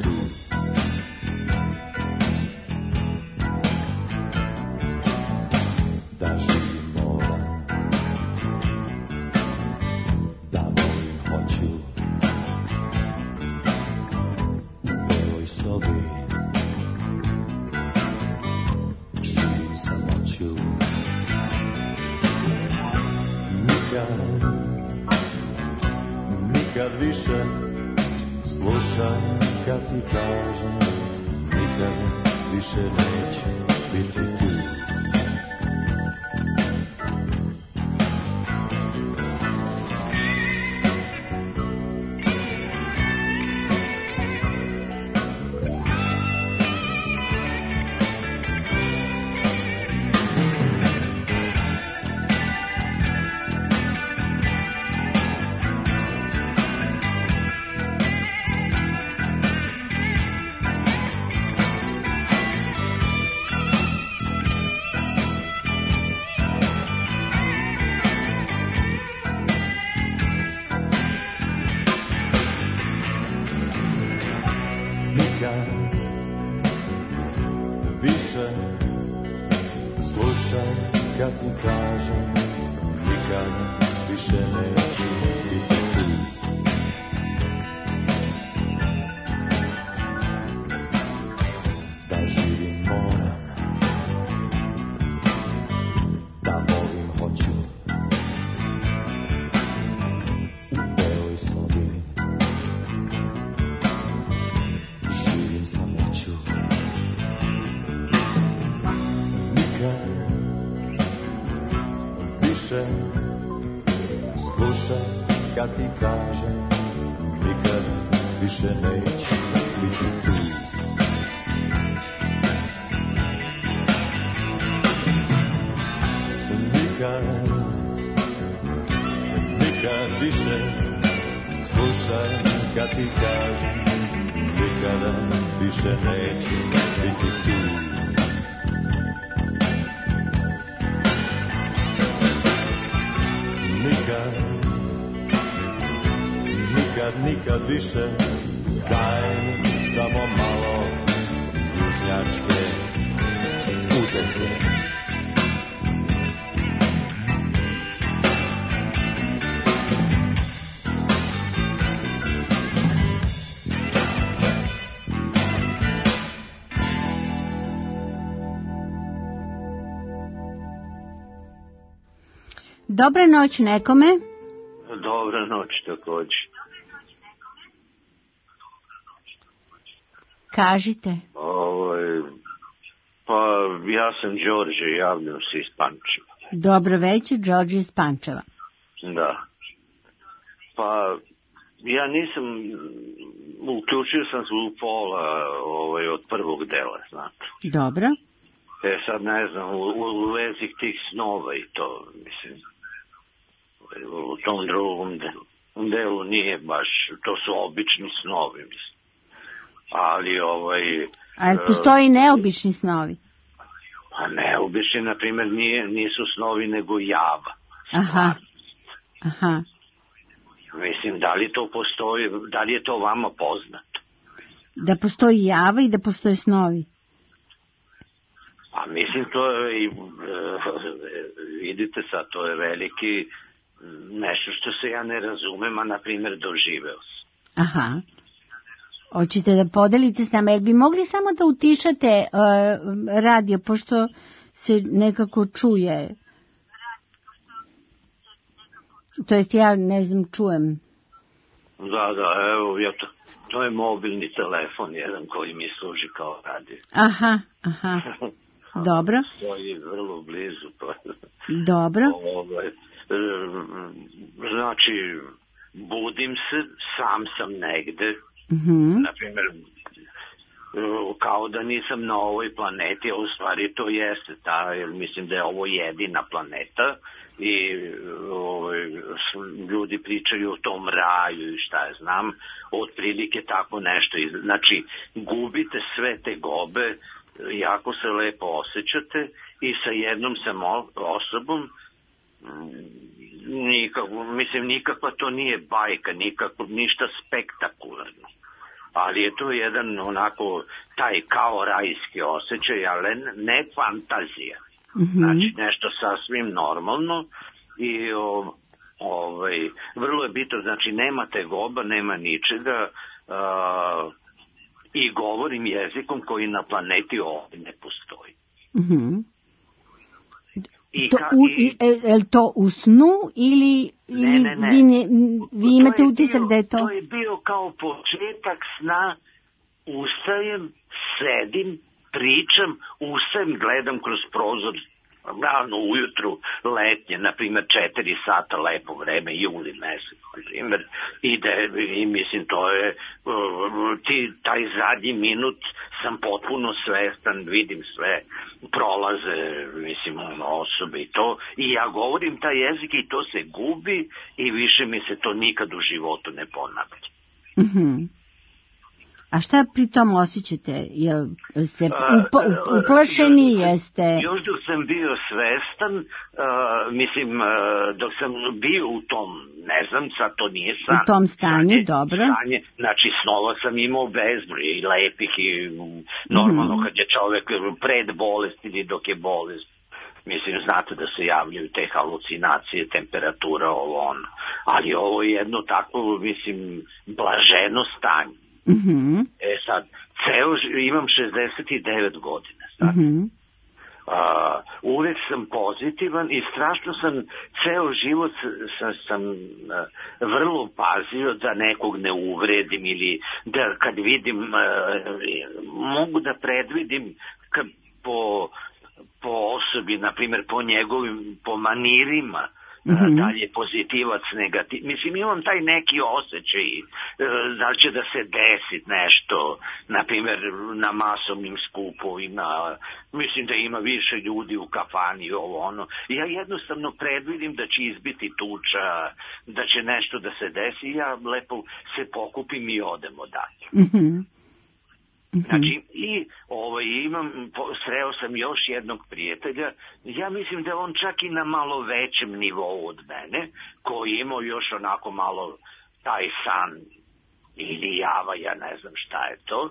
nikad više. Slušaj kad ti kažem, nikad više neće biti tu. Nikad više, daj samo malo južnjačke utehe. Dobra noć nekome. Dobra noć također. Kažite. Pa ja sam Đorđe, javljam se iz Pančeva. Dobro večer, Đorđe iz Pančeva. Da. Pa ja nisam, uključio sam se u pola od prvog dela, znate. Dobro. Sad ne znam, u vezi tih snova i to, mislim, u tom drugom delu nije baš, to su obični snovi, mislim. Ali Ali postoji neobični snovi? Pa neobični, na primjer, nisu snovi nego java. Aha. Mislim, da li to postoji, da li je to vama poznato? Da postoji java i da postoje snovi? Pa mislim, to je, vidite sad, to je veliki, nešto što se ja ne razumem, a na primjer doživeo sam. Aha. Hoćete da podelite s nama, jer bi mogli samo da utišate radio, pošto se nekako čuje. To jest ja ne znam, čujem. Da, evo, to je mobilni telefon jedan koji mi služi kao radio. Aha. Dobro. To je vrlo blizu. Dobro. Znači, budim se, sam sam negde. Naprimjer, kao da nisam na ovoj planeti, a u stvari to jeste jer mislim da je ovo jedina planeta i ljudi pričaju o tom raju i šta ja znam, otprilike tako nešto. Znači, gubite sve te gobe, jako se lepo osjećate i sa jednom osobom, nikakva to nije bajka, ništa spektakularno. Ali je to jedan onako, taj kao rajski osjećaj, ali ne fantazija. Znači nešto sasvim normalno i vrlo je bitno, znači nema tegoba, nema ničega i govorim jezikom koji na planeti ovdje ne postoji. Je li to u snu ili Ne. vi imate utisak da je to? To je bio kao početak sna, ustajem, sedim, pričam, ustajem, gledam kroz prozor, rano ujutru, letnje, na primjer 4 sata, lepo vreme, juli mesec, na primjer, i mislim, to je, taj zadnji minut sam potpuno svestan, vidim sve, prolaze, mislim, osobe i to, i ja govorim taj jezik i to se gubi i više mi se to nikad u životu ne ponavlja. A šta pri tom osjećate? Jel ste uplašeni, jeste? Još dok sam bio svestan, mislim, dok sam bio u tom, ne znam, sad to nije san. U tom stanju, dobro. Znači, snova sam imao bezbroj i lepih i normalno kad je čovek pred bolest ili dok je bolest. Mislim, znate da se javljaju te halucinacije, temperatura, ovo ono. Ali ovo je jedno tako, mislim, blaženo stanje. Sad, imam 69 godina, sad. Uvek sam pozitivan i strašno sam, ceo život sam vrlo pazio da nekog ne uvredim ili da kad vidim, mogu da predvidim po osobi, na primjer po manirima, da li je pozitivac, negativ. Mislim, imam taj neki osjećaj da će da se desiti nešto, na primjer, na masovnim skupovima, mislim da ima više ljudi u kafani, ovo ono. Ja jednostavno predvidim da će izbiti tuča, da će nešto da se desi, ja lepo se pokupim i odem odatle. Znači, sreo sam još jednog prijatelja, ja mislim da on čak i na malo većem nivou od mene, koji imao još onako malo taj san ili java, ja ne znam šta je to.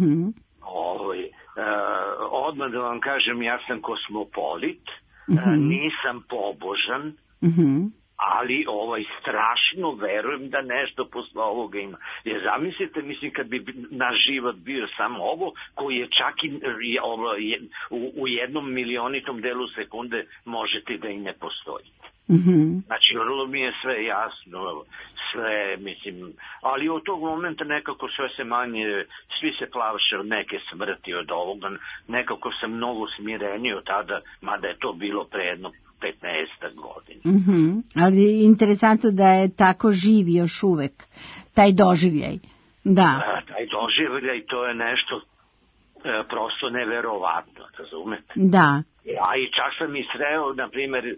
Odmah da vam kažem, ja sam kosmopolit, nisam pobožan, ali strašno verujem da nešto posle ovoga ima. Jer zamislite, mislim, kad bi naš život bio samo ovo, koji je čak i u 1 milionitom delu sekunde možete da i ne postoji. Znači, vrlo mi je sve jasno, sve, mislim, ali od tog momenta nekako sve se manje, svi se plaše od neke smrti, od ovoga, nekako sam mnogo smirenio tada, mada je to bilo pre jedno 15 godina. Ali interesantno da je tako živ još uvek, taj doživljaj. Da. Taj doživljaj, to je nešto prosto neverovatno, razumete? Da. A i čak sam i sreo, na primjer,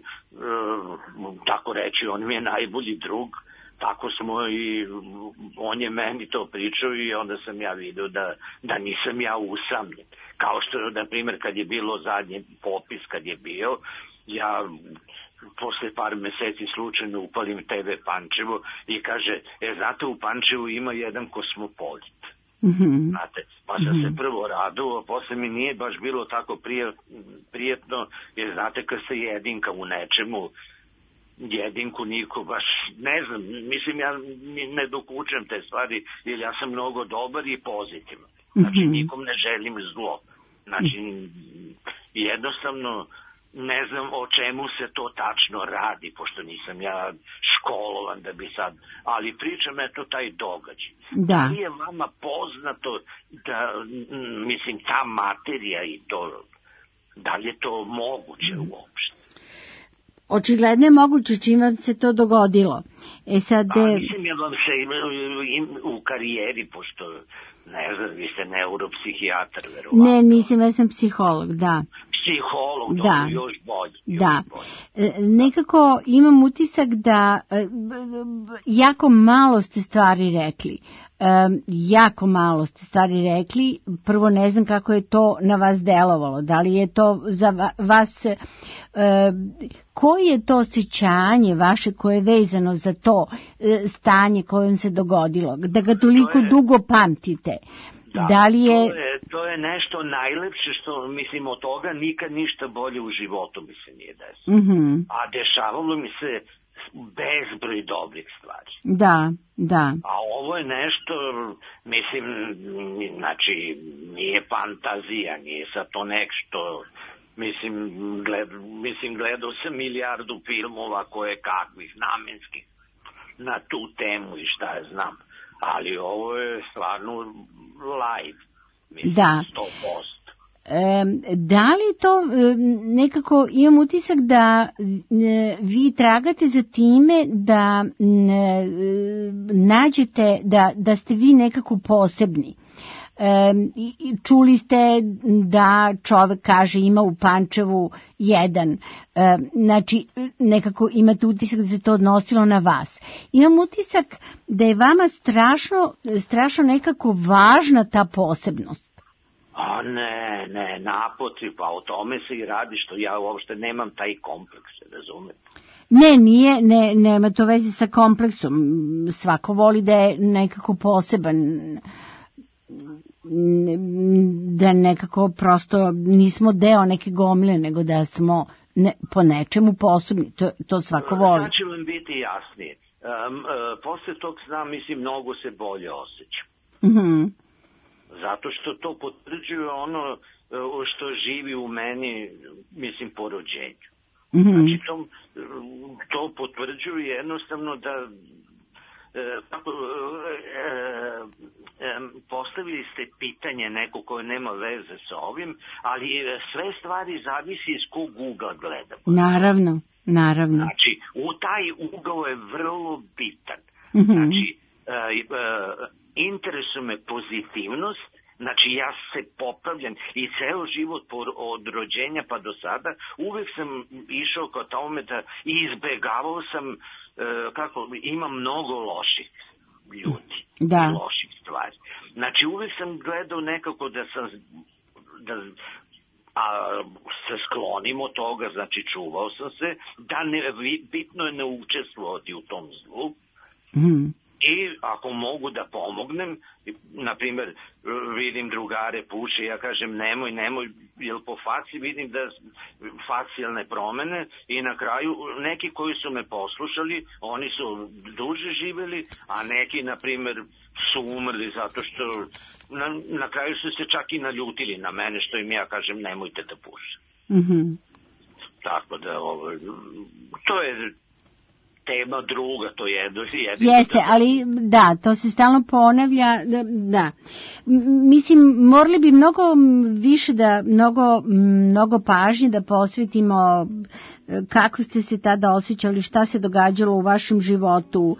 tako reći, on mi je najbolji drug, tako smo i on je meni to pričao i onda sam ja vidio da nisam ja usamljen. Kao što, na primjer, kad je bilo zadnji popis, kad je bio, ja posle par meseci slučajno upalim TV Pančevo i kaže, znate, u Pančevu ima jedan kosmopolit. Znate, pa sam se prvo radovao, posle mi nije baš bilo tako prijetno, jer znate, kad se jedinka u nečemu, jedinku niko baš, ne znam, mislim, ja ne dokučem te stvari, jer ja sam mnogo dobar i pozitivan. Znači, nikom ne želim zlo. Znači, jednostavno, ne znam o čemu se to tačno radi, pošto nisam ja školovan da bi sad, ali pričam, eto, taj događaj. Da li je vama poznato da, mislim, ta materija i to, da li je to moguće uopšte? Očigledno je moguće čim se to dogodilo. Mislim, ja vam se u karijeri, pošto, ne znam, vi ste neuropsihijatar, verovatno. Ne, nisam, ja sam psiholog, da. Psiholog, da. Još bolje. Da. Nekako imam utisak da jako malo ste stvari rekli. Prvo, ne znam kako je to na vas delovalo. Da li je to za vas, koje je to osjećanje vaše koje je vezano za to stanje koje vam se dogodilo, da ga toliko dugo pamtite? Da li je... to je nešto najlepše što, mislim, od toga nikad ništa bolje u životu mi se nije desilo. A dešavalo mi se bezbroj dobrih stvari. Da. A ovo je nešto, mislim, znači, nije fantazija, nije sad to nešto, Mislim, gledao sam milijardu filmova koje kakvih namenskih na tu temu i šta ja znam. Ali ovo je stvarno live. Mislim, da. 100%. Da li to nekako imam utisak da vi tragate za time da nađete da ste vi nekako posebni? Čuli ste da čovek kaže ima u Pančevu jedan, znači nekako imate utisak da se to odnosilo na vas. Imam utisak da je vama strašno nekako važna ta posebnost. A ne, naprotiv, pa o tome se i radi, što ja uopšte nemam taj kompleks, razumete? Nema to veze sa kompleksom. Svako voli da je nekako poseban, da nekako prosto nismo deo neke gomile, nego da smo po nečemu posebni. To svako voli. Sad će vam biti jasnije. Posle tog sna, mislim, mnogo se bolje osjećam. Zato što to potvrđuje ono što živi u meni, mislim, po rođenju. Znači, to potvrđuje jednostavno da postavili ste pitanje neko koje nema veze sa ovim, ali sve stvari zavisi iz kog ugla gledamo. Naravno. Znači, u taj ugao je vrlo bitan. Znači, interesuje me pozitivnost, znači ja se popravljam i ceo život od rođenja pa do sada uvek sam išao kao tome da izbegavao sam imam mnogo loših ljudi i loših stvari. Znači uvek sam gledao nekako da se sklonim od toga, znači čuvao sam se, da bitno je ne učestvovati u tom zlu. I ako mogu da pomognem, na primjer, vidim drugare puše, ja kažem nemoj, jer po faci vidim da facijalne promene i na kraju neki koji su me poslušali, oni su duže živeli, a neki, na primjer, su umrli zato što na kraju su se čak i naljutili na mene, što im ja kažem nemojte da puše. Tako da, to je tema druga, to je jedno. Jeste, ali da, to se stalno ponavlja, da. Mislim, morali bi mnogo više mnogo pažnje da posvetimo kako ste se tada osjećali, šta se događalo u vašem životu,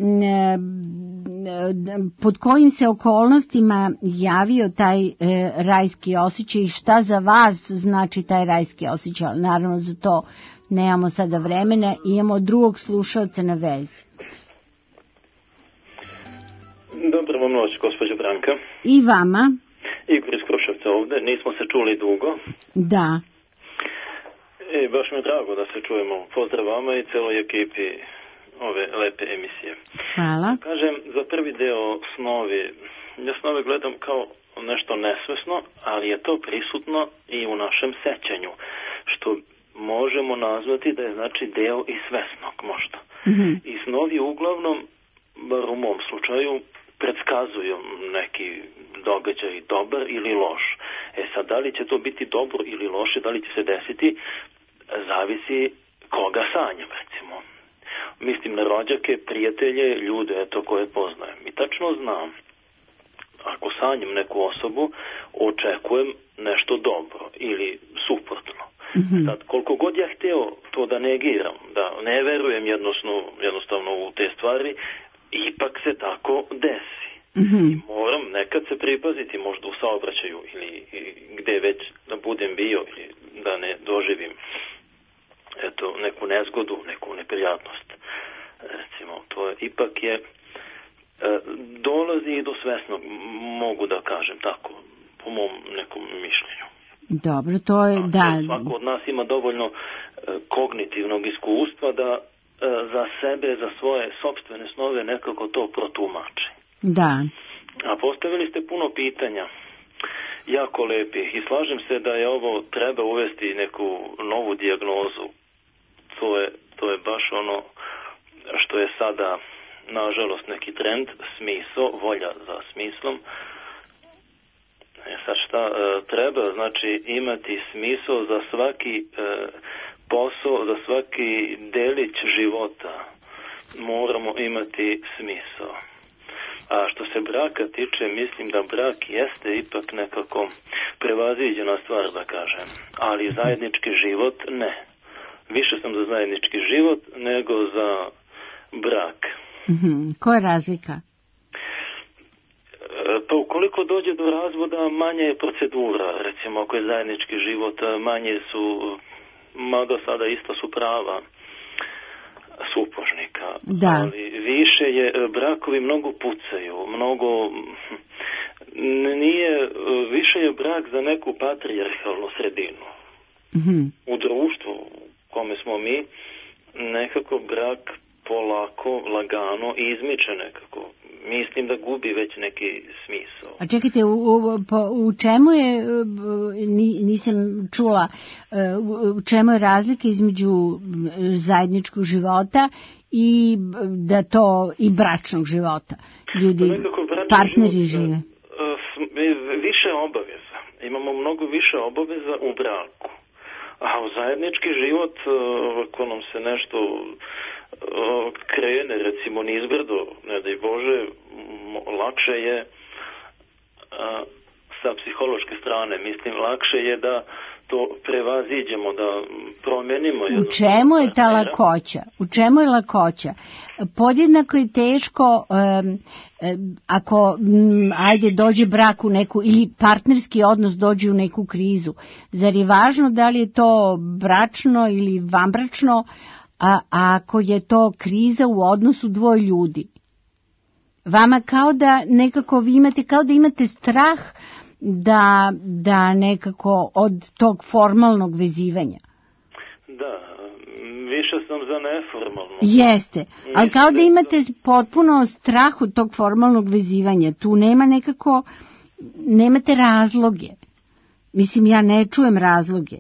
pod kojim se okolnostima javio taj rajski osjećaj i šta za vas znači taj rajski osjećaj. Naravno, za to nemamo sada vremena, imamo drugog slušalca na vezi. Dobro vam noć, gospođo Branka. I vama. Igor iz Kruševca ovde, nismo se čuli dugo. Da. Baš mi je drago da se čujemo. Pozdrav vama i celoj ekipi ove lepe emisije. Hvala. Kažem, za prvi deo snovi, ja snove gledam kao nešto nesvesno, ali je to prisutno i u našem sećanju, što možemo nazvati da je znači deo i svesnog možda. I snovi uglavnom, bar u mom slučaju, predskazuju neki događaj dobar ili loš. Sad, da li će to biti dobro ili loše, da li će se desiti, zavisi koga sanjam, recimo. Mislim na rođake, prijatelje, ljude, koje poznajem. I tačno znam, ako sanjam neku osobu, očekujem nešto dobro ili suprotno. Sad, koliko god ja hteo to da negiram, da ne verujem jednostavno u te stvari, ipak se tako desi. I moram nekad se pripaziti, možda u saobraćaju ili gde već da budem bio ili da ne doživim neku nezgodu, neku neprijatnost. Recimo, to je, ipak je dolazi i do svesnog, mogu da kažem tako, po mom nekom mišljenju. Dobro, to je, da. Svako od nas ima dovoljno kognitivnog iskustva da za sebe, za svoje sopstvene snove nekako to protumači. Da. A postavili ste puno pitanja, jako lepih, i slažem se da je ovo, treba uvesti neku novu dijagnozu. To je baš ono što je sada, nažalost, neki trend, smisao, volja za smislom. Sad šta treba, znači imati smisao za svaki posao, za svaki delić života. Moramo imati smisao. A što se braka tiče, mislim da brak jeste ipak nekako prevaziđena stvar, da kažem. Ali zajednički život ne. Više sam za zajednički život nego za brak. Koja je razlika? Pa ukoliko dođe do razvoda, manje je procedura. Recimo, ako je zajednički život, manje su, mada sada isto su prava supružnika. Da. Ali više je, brakovi mnogo pucaju, mnogo, nije, više je brak za neku patrijarhalnu sredinu. U društvu u kome smo mi, nekako brak polako, lagano izmiče nekako. Mislim da gubi već neki smisao. A čekajte, u čemu je, nisam čula, u čemu je razlika između zajedničkog života i da to i bračnog života? Ljudi, partneri žive. Više obaveza. Imamo mnogo više obaveza u braku. A u zajednički život, ako nam se nešto krene, recimo nizbrdo, ne daj Bože, lakše je sa psihološke strane, mislim, lakše je da to prevaziđemo, da promenimo. U čemu je ta lakoća? U čemu je lakoća? Podjednako je teško ako ajde dođe brak u neku ili partnerski odnos dođe u neku krizu. Zar je važno da li je to bračno ili vanbračno, a ako je to kriza u odnosu dvoje ljudi? Vama kao da nekako vi imate, kao da imate strah da nekako od tog formalnog vezivanja. Da, više sam za neformalno. Jeste, ali kao da imate potpuno strah od tog formalnog vezivanja. Tu nema nekako, nemate razloge. Mislim, ja ne čujem razloge.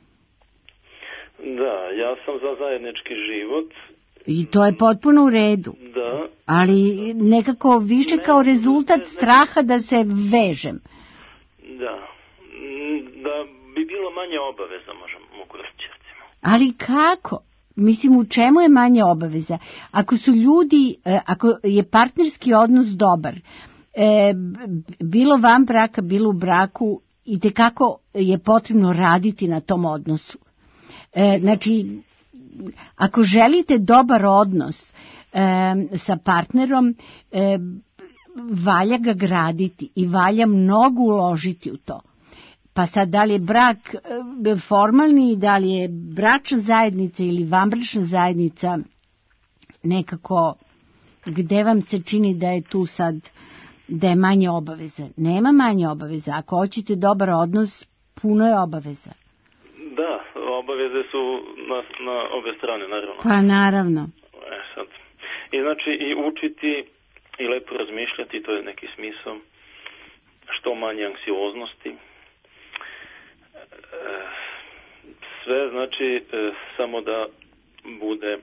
Da, ja sam za zajednički život. I to je potpuno u redu. Da. Ali nekako više kao rezultat straha da se vežem. Da. Da bi bilo manje obaveza, mogu reći. Ali kako? Mislim, u čemu je manje obaveza? Ako su ljudi, ako je partnerski odnos dobar, bilo van braka, bilo u braku, itekako je potrebno raditi na tom odnosu. Znači, ako želite dobar odnos sa partnerom, valja ga graditi i valja mnogo uložiti u to. Pa sad, da li je brak formalni, da li je bračna zajednica ili vanbračna zajednica, nekako, gde vam se čini da je tu sad, da je manje obaveza? Nema manje obaveza. Ako hoćete dobar odnos, puno je obaveza. Da, obaveze su na obe strane, naravno. Pa naravno. Sad. I znači i učiti i lepo razmišljati, to je neki smisao, što manje anksioznosti. Sve znači samo da bude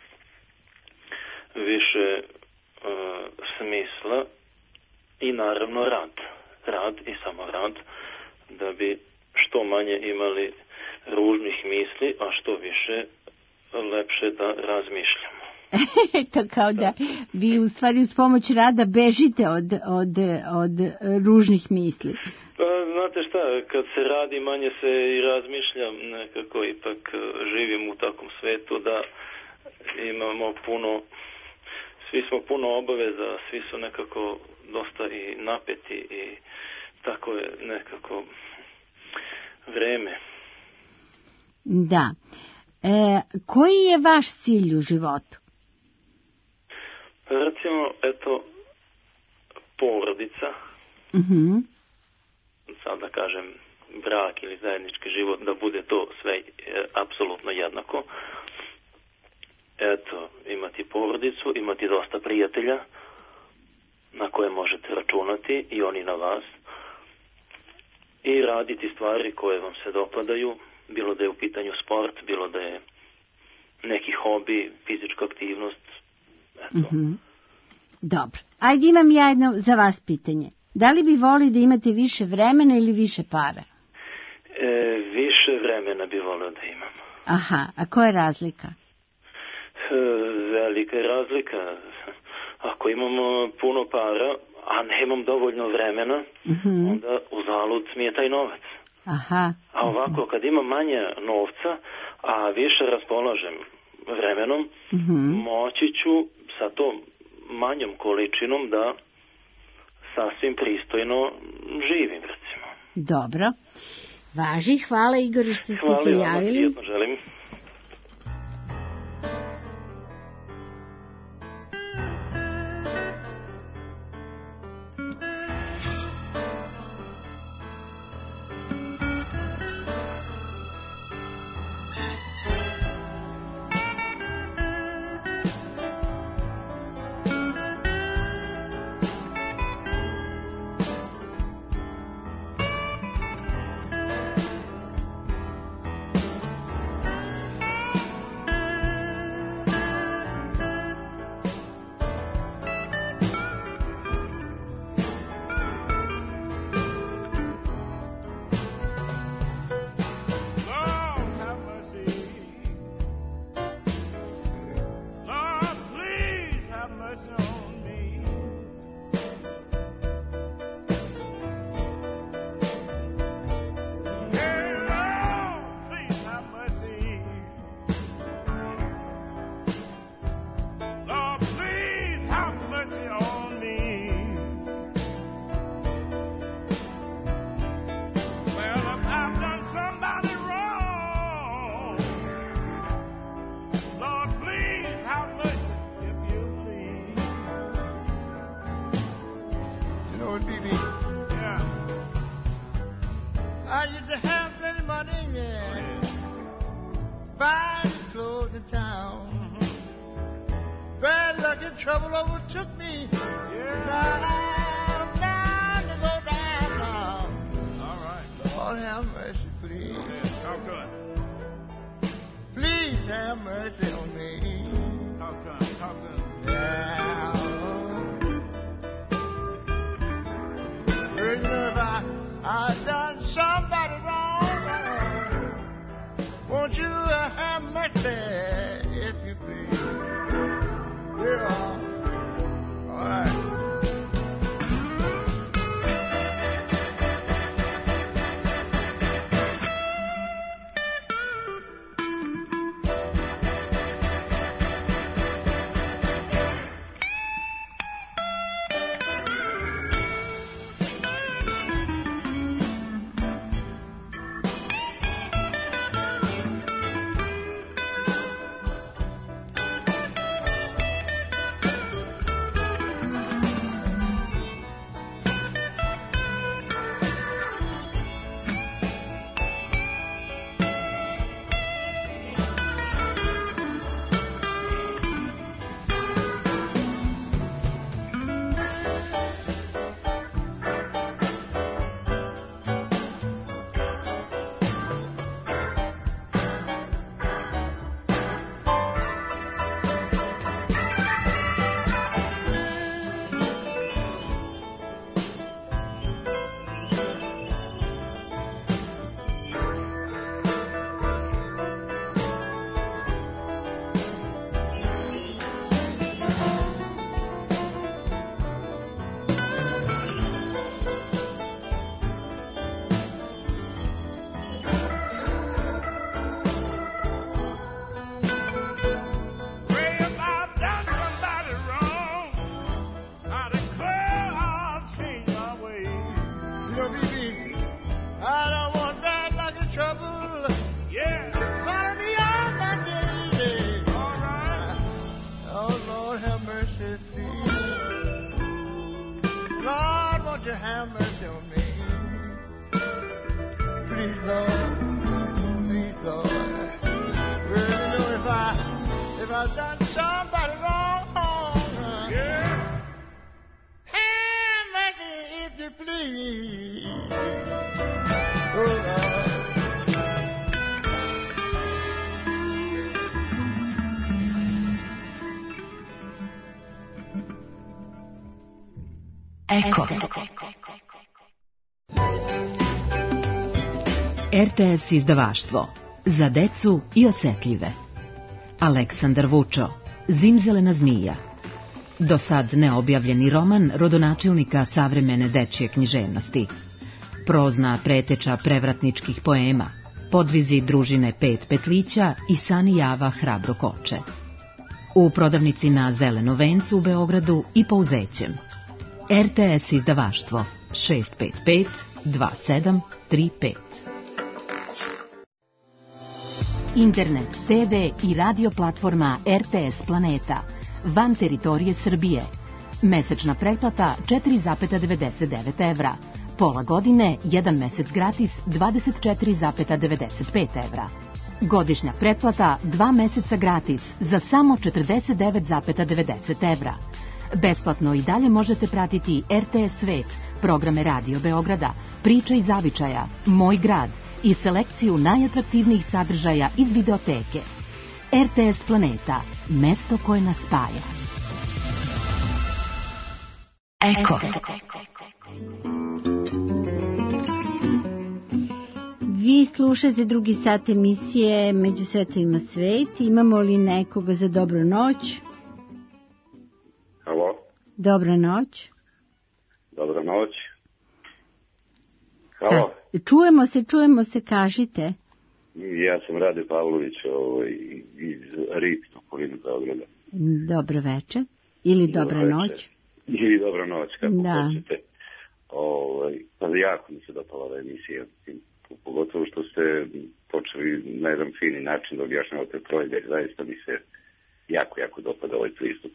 više smisla i naravno rad i samo rad, da bi što manje imali ružnih misli, a što više lepše da razmišljamo. To kao da vi u stvari uz pomoć rada bežite od ružnih misli. Pa, znate šta, kad se radi manje se i razmišljam, nekako ipak živim u takvom svetu da imamo puno, svi smo puno obaveza, svi su nekako dosta i napeti i tako je nekako vreme. Da. Koji je vaš cilj u životu? Recimo, eto, porodica. Sad da kažem, brak ili zajednički život, da bude to sve apsolutno jednako. Eto, imati porodicu, imati dosta prijatelja na koje možete računati i oni na vas. I raditi stvari koje vam se dopadaju, bilo da je u pitanju sport, bilo da je neki hobi, fizička aktivnost. Eto. Dobro. Ajde, imam ja jedno za vas pitanje. Da li bi voli da imate više vremena ili više para? Više vremena bi volio da imam. Aha, a koja je razlika? Velika je razlika. Ako imamo puno para, a nemam dovoljno vremena, onda uzalud mi je taj novac. Aha. A ovako, kad imam manje novca, a više raspolažem vremenom, moći ću sa tom manjom količinom da sasvim pristojno živim, recimo. Dobro. Važi, hvala Igor što ste se javili. Hvala, prijetno želim. Trouble overtook me. I'm down to go down. All right. Lord have mercy, please. How good? Please have mercy on me. How good? How good? Yeah. Well, you know, if I done somebody wrong, won't you have mercy, if you please? Yeah. All right. Eko. RTS izdavaštvo. Za decu i osjetljive. Aleksandar Vučo. Zimzelena zmija. Do sad neobjavljeni roman rodonačelnika savremene dečje književnosti. Prozna preteča prevratničkih poema. Podvizi družine Pet petlića i Sani Java Hrabro koče. U prodavnici na Zeleno vencu u Beogradu i po Uzećem. RTS izdavaštvo 655 2735. Internet, TV i radio platforma RTS Planeta. Van teritorije Srbije. Mesečna pretplata 4,99 evra. Pola godine, 1 mesec gratis 24,95 evra. Godišnja pretplata 2 meseca gratis za samo 49,90 evra. Besplatno i dalje možete pratiti RTS Svet, programe Radio Beograda, Priča iz zavičaja, Moj grad i selekciju najatraktivnijih sadržaja iz videoteke. RTS Planeta, mesto koje nas spaja. Eko. Vi slušate drugi sat emisije Među svetovima svet. Imamo li nekoga za dobru noć? Halo? Dobra noć. Dobra noć. Halo? Čujemo se, kažite. Ja sam Rade Pavlović iz Ritno, okolinu Beograda. Dobro večer. Ili dobra noć. Ili dobra noć, kako hoćete. Pa jako mi se dopala ova emisija. Pogotovo što ste počeli na jedan fini način da objašnjavate projekt. Zaista mi se jako dopada ovaj pristup.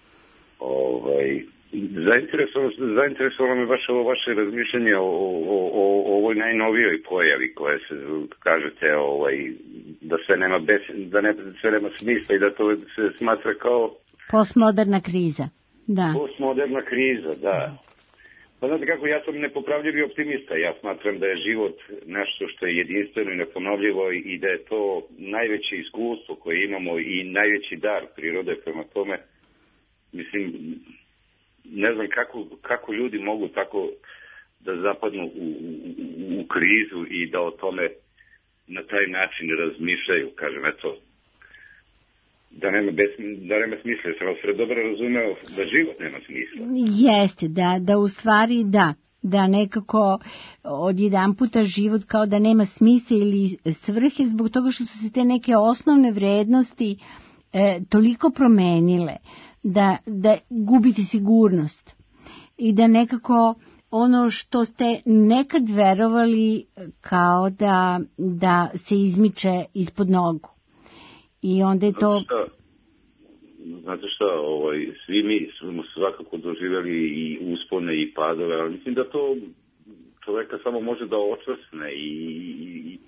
Zainteresovalo me baš ovo vaše razmišljanje o ovoj najnovijoj pojavi koje se, kažete, da sve nema smisla i da to se smatra kao postmoderna kriza. Da. Postmoderna kriza, da. Pa znate kako, ja sam nepopravljivi optimista. Ja smatram da je život nešto što je jedinstveno i neponovljivo i da je to najveće iskustvo koje imamo i najveći dar prirode. Prema tome, mislim, ne znam kako ljudi mogu tako da zapadnu u krizu i da o tome na taj način razmišljaju. Kažem, eto, da nema smisla. Sam vas dobro razumeo da život nema smisla. Jeste, da u stvari da nekako odjedanputa život kao da nema smisla ili svrhe zbog toga što su se te neke osnovne vrednosti toliko promenile da gubite sigurnost i da nekako ono što ste nekad verovali kao da se izmiče ispod nogu. I onda je to... Znate šta, svi mi smo svakako doživjeli i uspone i padove, ali mislim da to čoveka samo može da očvrsne i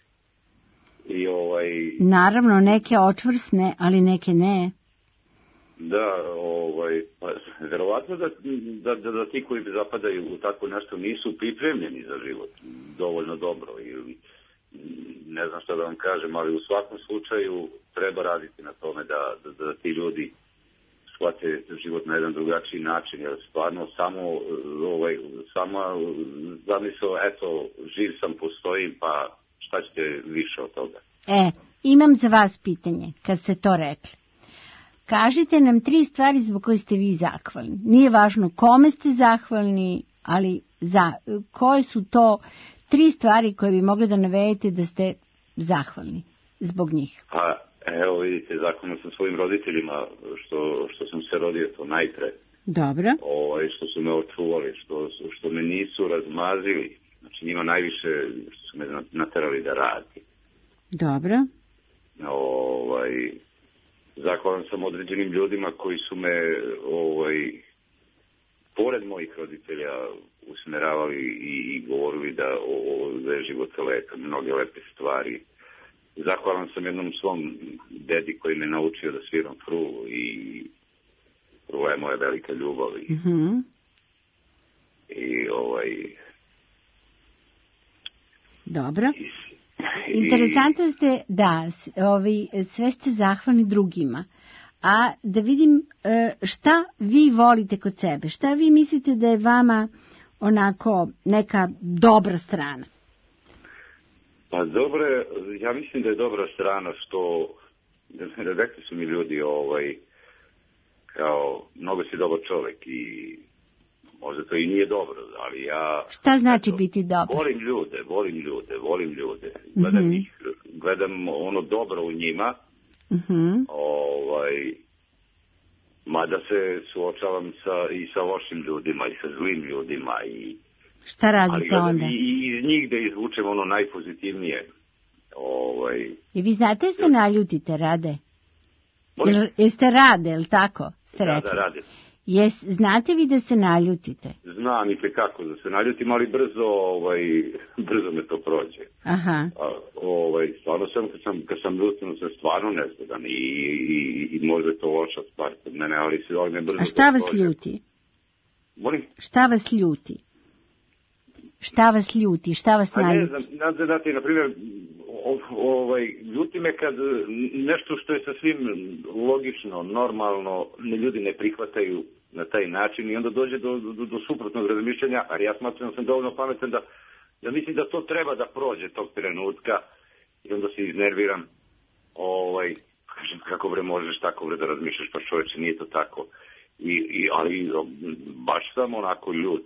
Naravno, neke očvrsne, ali neke ne. Da, pa verovatno da ti koji zapadaju u tako nešto nisu pripremljeni za život dovoljno dobro ili ne znam šta da vam kažem, ali u svakom slučaju treba raditi na tome da ti ljudi shvate život na jedan drugačiji način, jer stvarno sama zamisao, eto, živ sam, postojim, pa šta ćete više od toga? Imam za vas pitanje, kad ste to rekli. Kažite nam 3 stvari zbog koje ste vi zahvalni. Nije važno kome ste zahvalni, ali koje su to 3 stvari koje bi mogli da navedete da ste zahvalni zbog njih? Pa, evo vidite, zahvalno sam svojim roditeljima što sam se rodio, to najpre. Dobro. Što su me očuvali, što me nisu razmazili. Znači njima najviše što su me naterali da radi. Dobro. Zahvalan sam određenim ljudima koji su me pored mojih roditelja usmeravali i govorili da je život lep, mnoge lepe stvari. Zahvalan sam jednom svom dedi koji me naučio da sviram fruvu i fruva je moja velika ljubav. Dobro. Interesantno ste, sve ste zahvalni drugima. A da vidim šta vi volite kod sebe, šta vi mislite da je vama onako neka dobra strana? Pa dobro je, ja mislim da je dobra strana što, rekli su mi ljudi, kao, mnogo si dobar čovjek i možda to i nije dobro, ali ja... Šta znači biti dobar? Volim ljude. Gledam ono dobro u njima, mada se suočavam i sa lošim ljudima i sa zlim ljudima i... Šta radite onda? I iz njih da izvučem ono najpozitivnije. I vi znate se naljutite, Rade? Jeste Rade, je li tako? Ste rekli? Da, Rade. Znate vi da se naljutite? Znam i kako da se naljutim, ali brzo me to prođe. Aha. Stvarno kad sam ljutim, sam stvarno nezgodan i možda je to loša stvar kod mene, ali se me brzo. A šta vas ljuti? Molim? Šta vas ljuti? Šta vas ljuti? Šta vas naljuti? Znate, na primjer, ljuti me kad nešto što je sasvim logično, normalno, ljudi ne prihvataju na taj način i onda dođe do suprotnog razmišljanja, ali ja smatram da sam dovoljno pametan da ja mislim da to treba da prođe tog trenutka i onda se iznerviram. Kažem, kako bre možeš tako bre da razmišljaš, pa čovječe, nije to tako. Ali baš sam onako ljut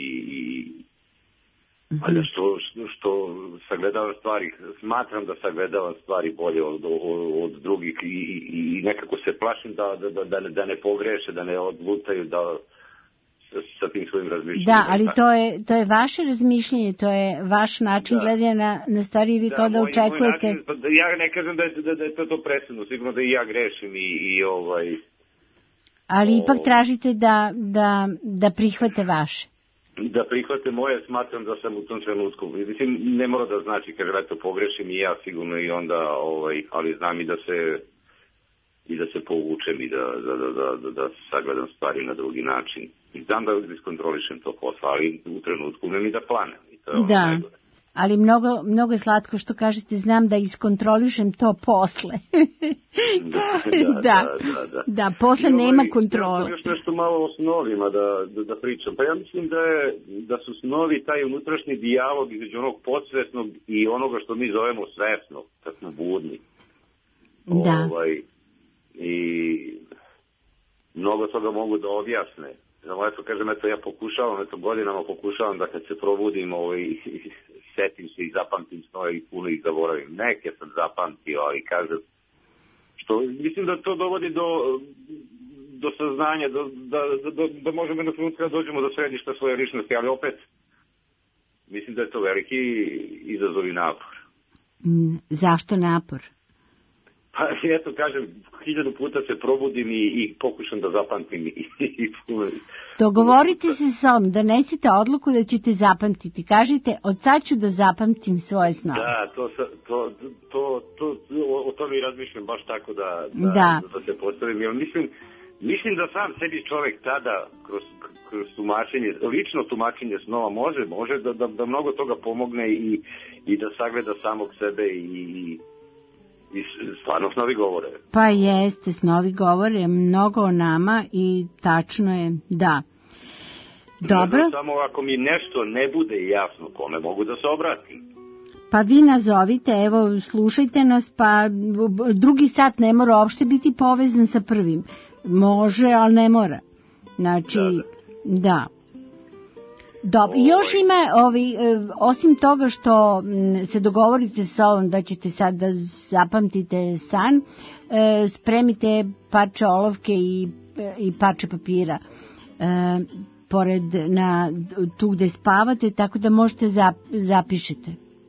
ali što sagledavam stvari, smatram da sagledavam stvari bolje od drugih i nekako se plašim da ne pogreše, da ne odlutaju, da sa tim svojim razmišljanjem. Da, ali to je vaše razmišljanje, to je vaš način gledanja na stvari i vi kao da očekujete. Ja ne kažem da je to presudno, sigurno da i ja grešim ali ipak tražite da prihvate vaše. Da prihvate moje, smatram da sam u tom trenutku. Mislim, ne mora da znači, kaže, eto, pogrešim i ja sigurno i onda, ali znam i da se povučem i da sagledam stvari na drugi način. I znam da iskontrolišem to posla, ali u trenutku mi da planem. I to je najgore. Ali mnogo je slatko što kažete, znam da iskontrolišem to posle. Da, posle nema kontrole. Još nešto malo o snovima da pričam. Pa ja mislim da su snovi taj unutrašnji dijalog između onog podsvesnog i onoga što mi zovemo svesno, kad smo budni. Da. I mnogo toga mogu da objasne. Eto, kažem, ja godinama pokušavam da kad se probudim setim se i zapamtim snove i puno ih zaboravim. Neke sam zapamtio, ali kažem, što mislim da to dovodi do saznanja, da možemo jednog trenutka dođemo do središta svoje ličnosti, ali opet mislim da je to veliki izazov i napor. Zašto napor? Pa eto, kažem, 1000 puta se probudim i pokušam da zapamtim Dogovorite se s sobom, donesite odluku da ćete zapamtiti. Kažite, od sad ću da zapamtim svoje snove. Da, o tome i razmišljam baš tako da se postavim. Jer mislim da sam sebi čovjek tada kroz tumačenje, lično tumačenje snova može da mnogo toga pomogne i da sagleda samog sebe i stvarno snovi govore. Pa jeste, snovi govore mnogo o nama i tačno je, da. Dobro. Samo ako mi nešto ne bude jasno, kome mogu da se obratim? Pa vi nazovite, evo, slušajte nas, pa drugi sat ne mora uopšte biti povezan sa prvim. Može, ali ne mora. Znači, da. Dobro, još ima, osim toga što se dogovorite sa ovom da ćete sad da zapamtite san, spremite parče olovke i parče papira pored tu gde spavate, tako da možete zapišete.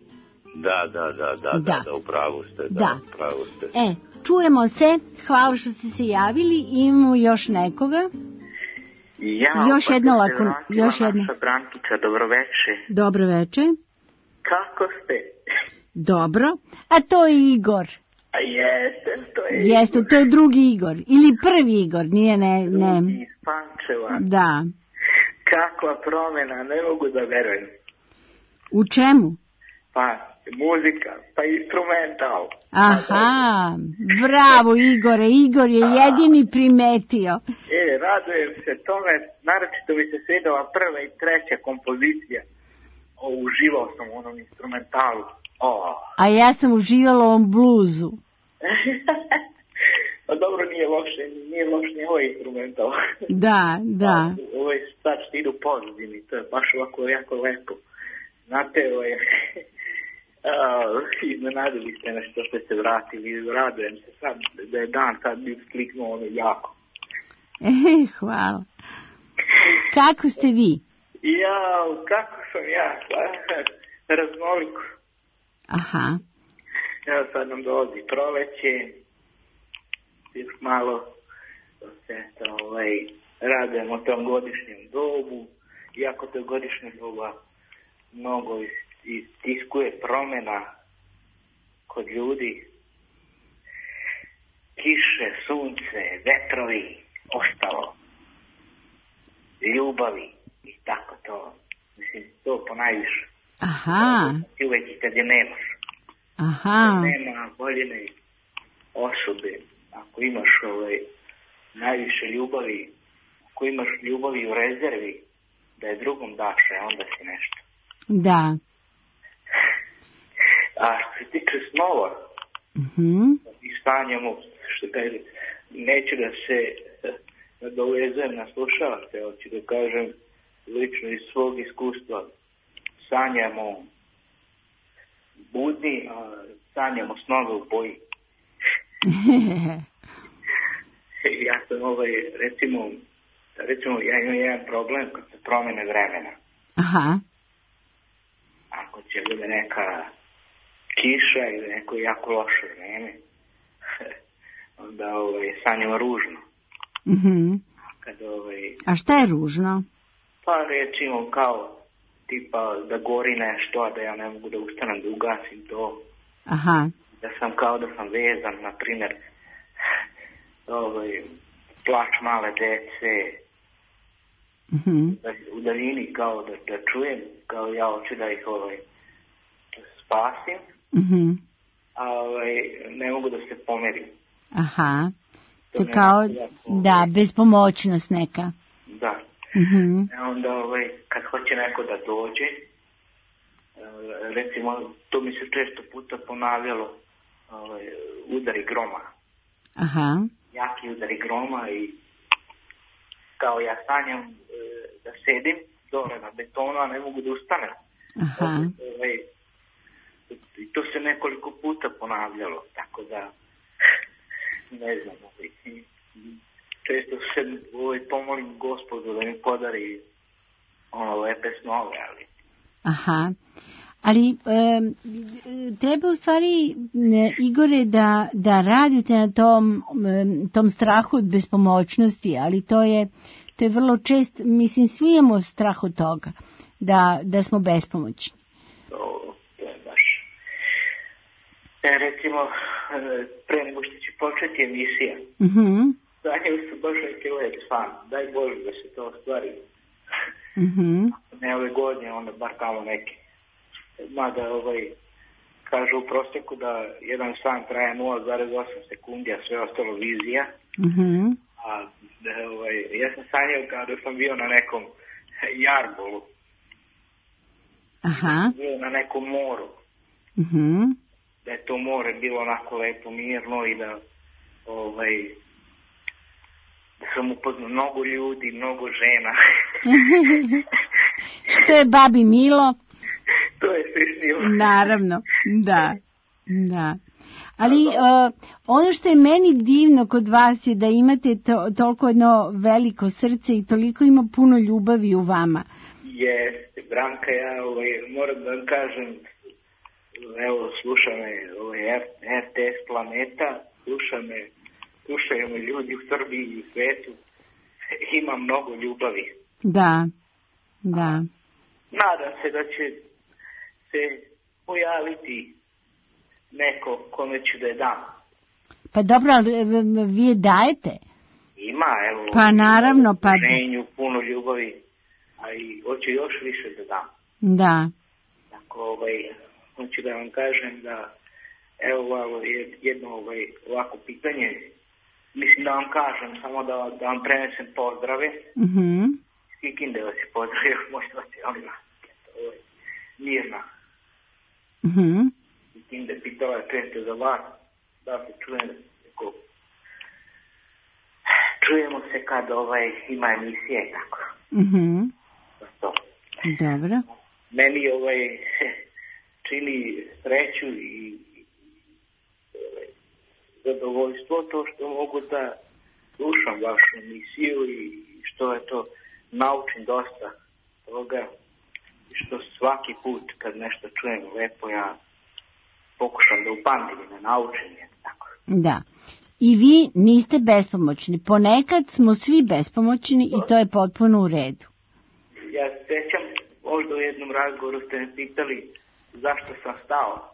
Da, upravo ste. Čujemo se, hvala što ste se javili, imamo još nekoga. Još jedna. Naša Brankica, dobroveče. Dobroveče. Kako ste? Dobro. A to je Igor. A jesam, to je Jeste, Igor. To je drugi Igor. Ili prvi Igor, nije ne. Drugi iz Pančeva. Da. Kakva promjena, ne mogu da verujem. U čemu? Pa, muzika, pa instrumental. Aha, bravo Igore, Igor je jedini primetio. Radujem se tome, naročito mi se svidela prva i treća kompozicija. Uživao sam u onom instrumentalu. A ja sam uživala u ovom bluzu. Pa dobro, nije loš ni ovaj instrumental. Da. Ovo je sad što ide u pozadini, to je baš ovako jako lepo. Znate, iznenadili ste nešto što ste vratili, radujem se sad da je dan sad bi kliknuo ono jako. Hvala. Kako ste vi? Kako sam ja? Raznoliko. Aha. Evo sad nam dolazi proleće, još malo se radujemo tom godišnjem dobu, iako to godišnje doba mnogo istiskuje promjena kod ljudi, kiše, sunce, vetrovi, ostalo, ljubavi i tako to, mislim, to ponajviše. Aha. I uvijek i kad je nemaš. Aha. Nema voljene osobe, ako imaš najviše ljubavi, ako imaš ljubavi u rezervi, da je drugom daš, onda si nešto. Da. A što se tiče snova, i stanjamo, što kaže, neću da se nadovezujem na slušalce, hoću da kažem lično iz svog iskustva, sanjamo budni, a sanjamo snove u boji. Ja sam recimo ja imam jedan problem kad se promene vremena. Aha. Ako će bude neka kiša ili neko jako loše vreme, onda sanjamo ružno. Kad, A šta je ružno? Pa recimo kao tipa da gori nešto, a da ja ne mogu da ustanem da ugasim to. Aha. Da sam vezan, na primjer, plač male dece, u daljini kao da čujem, kao ja hoću da ih spasim, a ne mogu da se pomerim. Aha, to je kao, da, bespomoćnost neka. Da. Onda kad hoće neko da dođe, recimo, to mi se često puta ponavljalo, udari groma. Aha. Jaki udari groma i kao ja sanjam da sedim dole na betonu, a ne mogu da ustanem. Aha. I to se nekoliko puta ponavljalo, tako da ne znam, često se pomolim Gospodu da mi podari lepe snove, ali... Aha, ali treba u stvari, Igore, da radite na tom strahu od bespomoćnosti, ali to je vrlo čest, mislim, svi imamo strah od toga, da smo bespomoćni. To je baš... Recimo, pre nego što će početi emisija, sanjali su baš neki lep san, daj Bože da se to ostvari. Ne ove godine, onda bar tamo neki. Mada kažu u prosjeku da jedan san traje 0,8 sekundi, a sve ostalo vizija. A ja sam sanjao kada sam bio na nekom jarbolu. Aha. Bio na nekom moru. Da je to more bilo onako lepo, mirno i da da sam upoznao mnogo ljudi, mnogo žena. Što je babi milo? To je sve snilo. Naravno, da. Ali ono što je meni divno kod vas je da imate toliko jedno veliko srce i toliko ima puno ljubavi u vama. Jeste, Branka, ja moram da vam kažem, evo, sluša me RTS Planeta, slušaju me ljudi u Srbiji i u svetu, ima mnogo ljubavi. Da. Nadam se da će se pojaviti neko kome ću da je dam. Pa dobro, ali vi je dajete? Ima, evo. Pa naravno, pa... Ženju, puno ljubavi, a i hoću još više da dam. Da. Tako, hoću da vam kažem da, evo, jedno ovako pitanje, mislim da vam kažem, samo da vam prenesem pozdrave. Kikinde vas je pozdravio, možda vas je Mirna. Inde pitala je često za vas, da se čujem, čujemo se kad ima emisije i tako. To. Dobro. Meni čini sreću i zadovoljstvo to što mogu da slušam vašu emisiju i što je to naučim dosta toga i što svaki put kad nešto čujem lepo ja pokušam da upamtim i da naučim je tako. Da. I vi niste bespomoćni. Ponekad smo svi bespomoćni i to je potpuno u redu. Ja se sjećam, možda u jednom razgovoru ste me pitali zašto sam stao.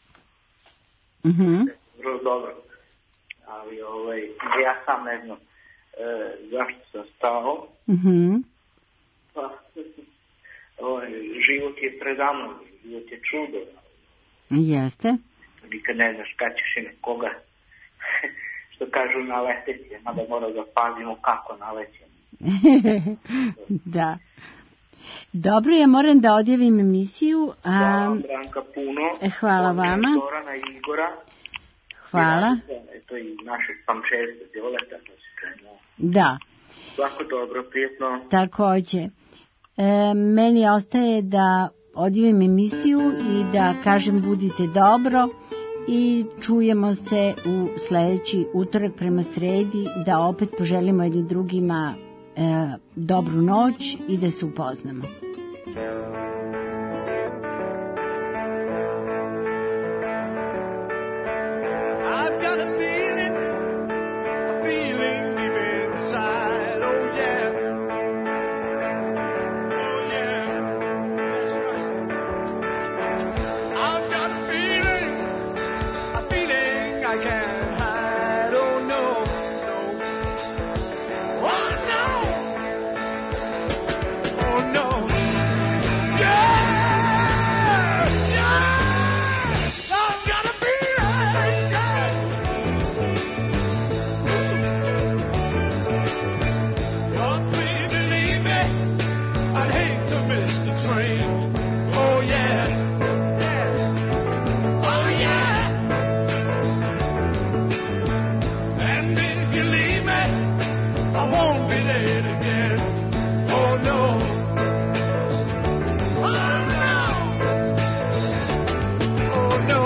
Vrlo dobro. Ali ja sam ne znam zašto sam stao. Pa, život je predamno, život je čudo. Jeste. Nikad ne znaš kad ćeš i nekoga, što kažu, naleteti, mada mora da pazimo kako nalećemo. Da. Dobro, ja moram da odjavim emisiju. Hvala vam, Branka, puno. Hvala vama. Zorana i Igora. Hvala. Eto i našeg pamčerstva, Violeta. Da. Svako dobro, prijetno. Takođe. Meni ostaje da odjavim emisiju i da kažem budite dobro i čujemo se u sledeći utorak prema sredi, da opet poželimo jedni drugima dobru noć i da se upoznamo. I've got a feeling deep inside, oh yeah. Oh yeah, that's right. I've got a feeling I can't hide, oh no, no. Oh no, oh no. Yeah, yeah, I've got a feeling, yeah. Oh, please believe me, I'd hate to miss the train. Oh yeah, yeah. Oh yeah. And if you leave me, I won't be late again. Oh no. Oh no. Oh no.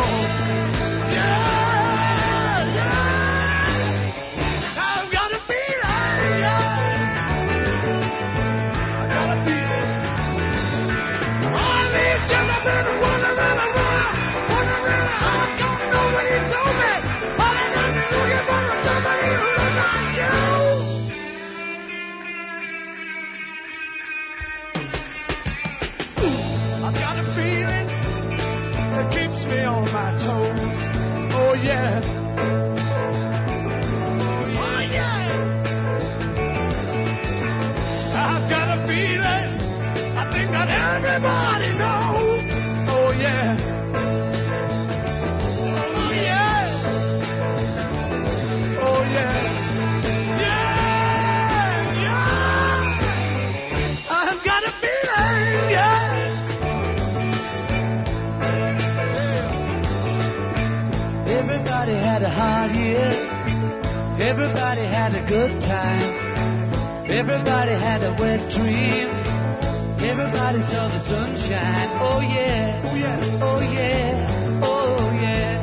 Yeah, yeah. I've got a feeling, yeah. I got a feeling. All these gentlemen are wondering around. I don't know what he told me. All I'm looking for is somebody who looks like you. I've got a feeling that keeps me on my toes. Oh yeah. Oh yeah. I've got a feeling I think that everybody knows. Oh yeah. Oh yeah. Oh yeah. Yeah, yeah. I've got a feeling, yeah. Everybody had a hard year. Everybody had a good time. Everybody had a wet dream. Everybody saw the sunshine. Oh yeah. Oh yeah. Oh yeah. Oh yeah.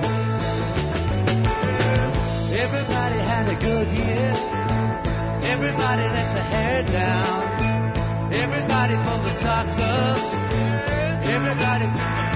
Everybody had a good year. Everybody let the hair down. Everybody pulled the socks up. Everybody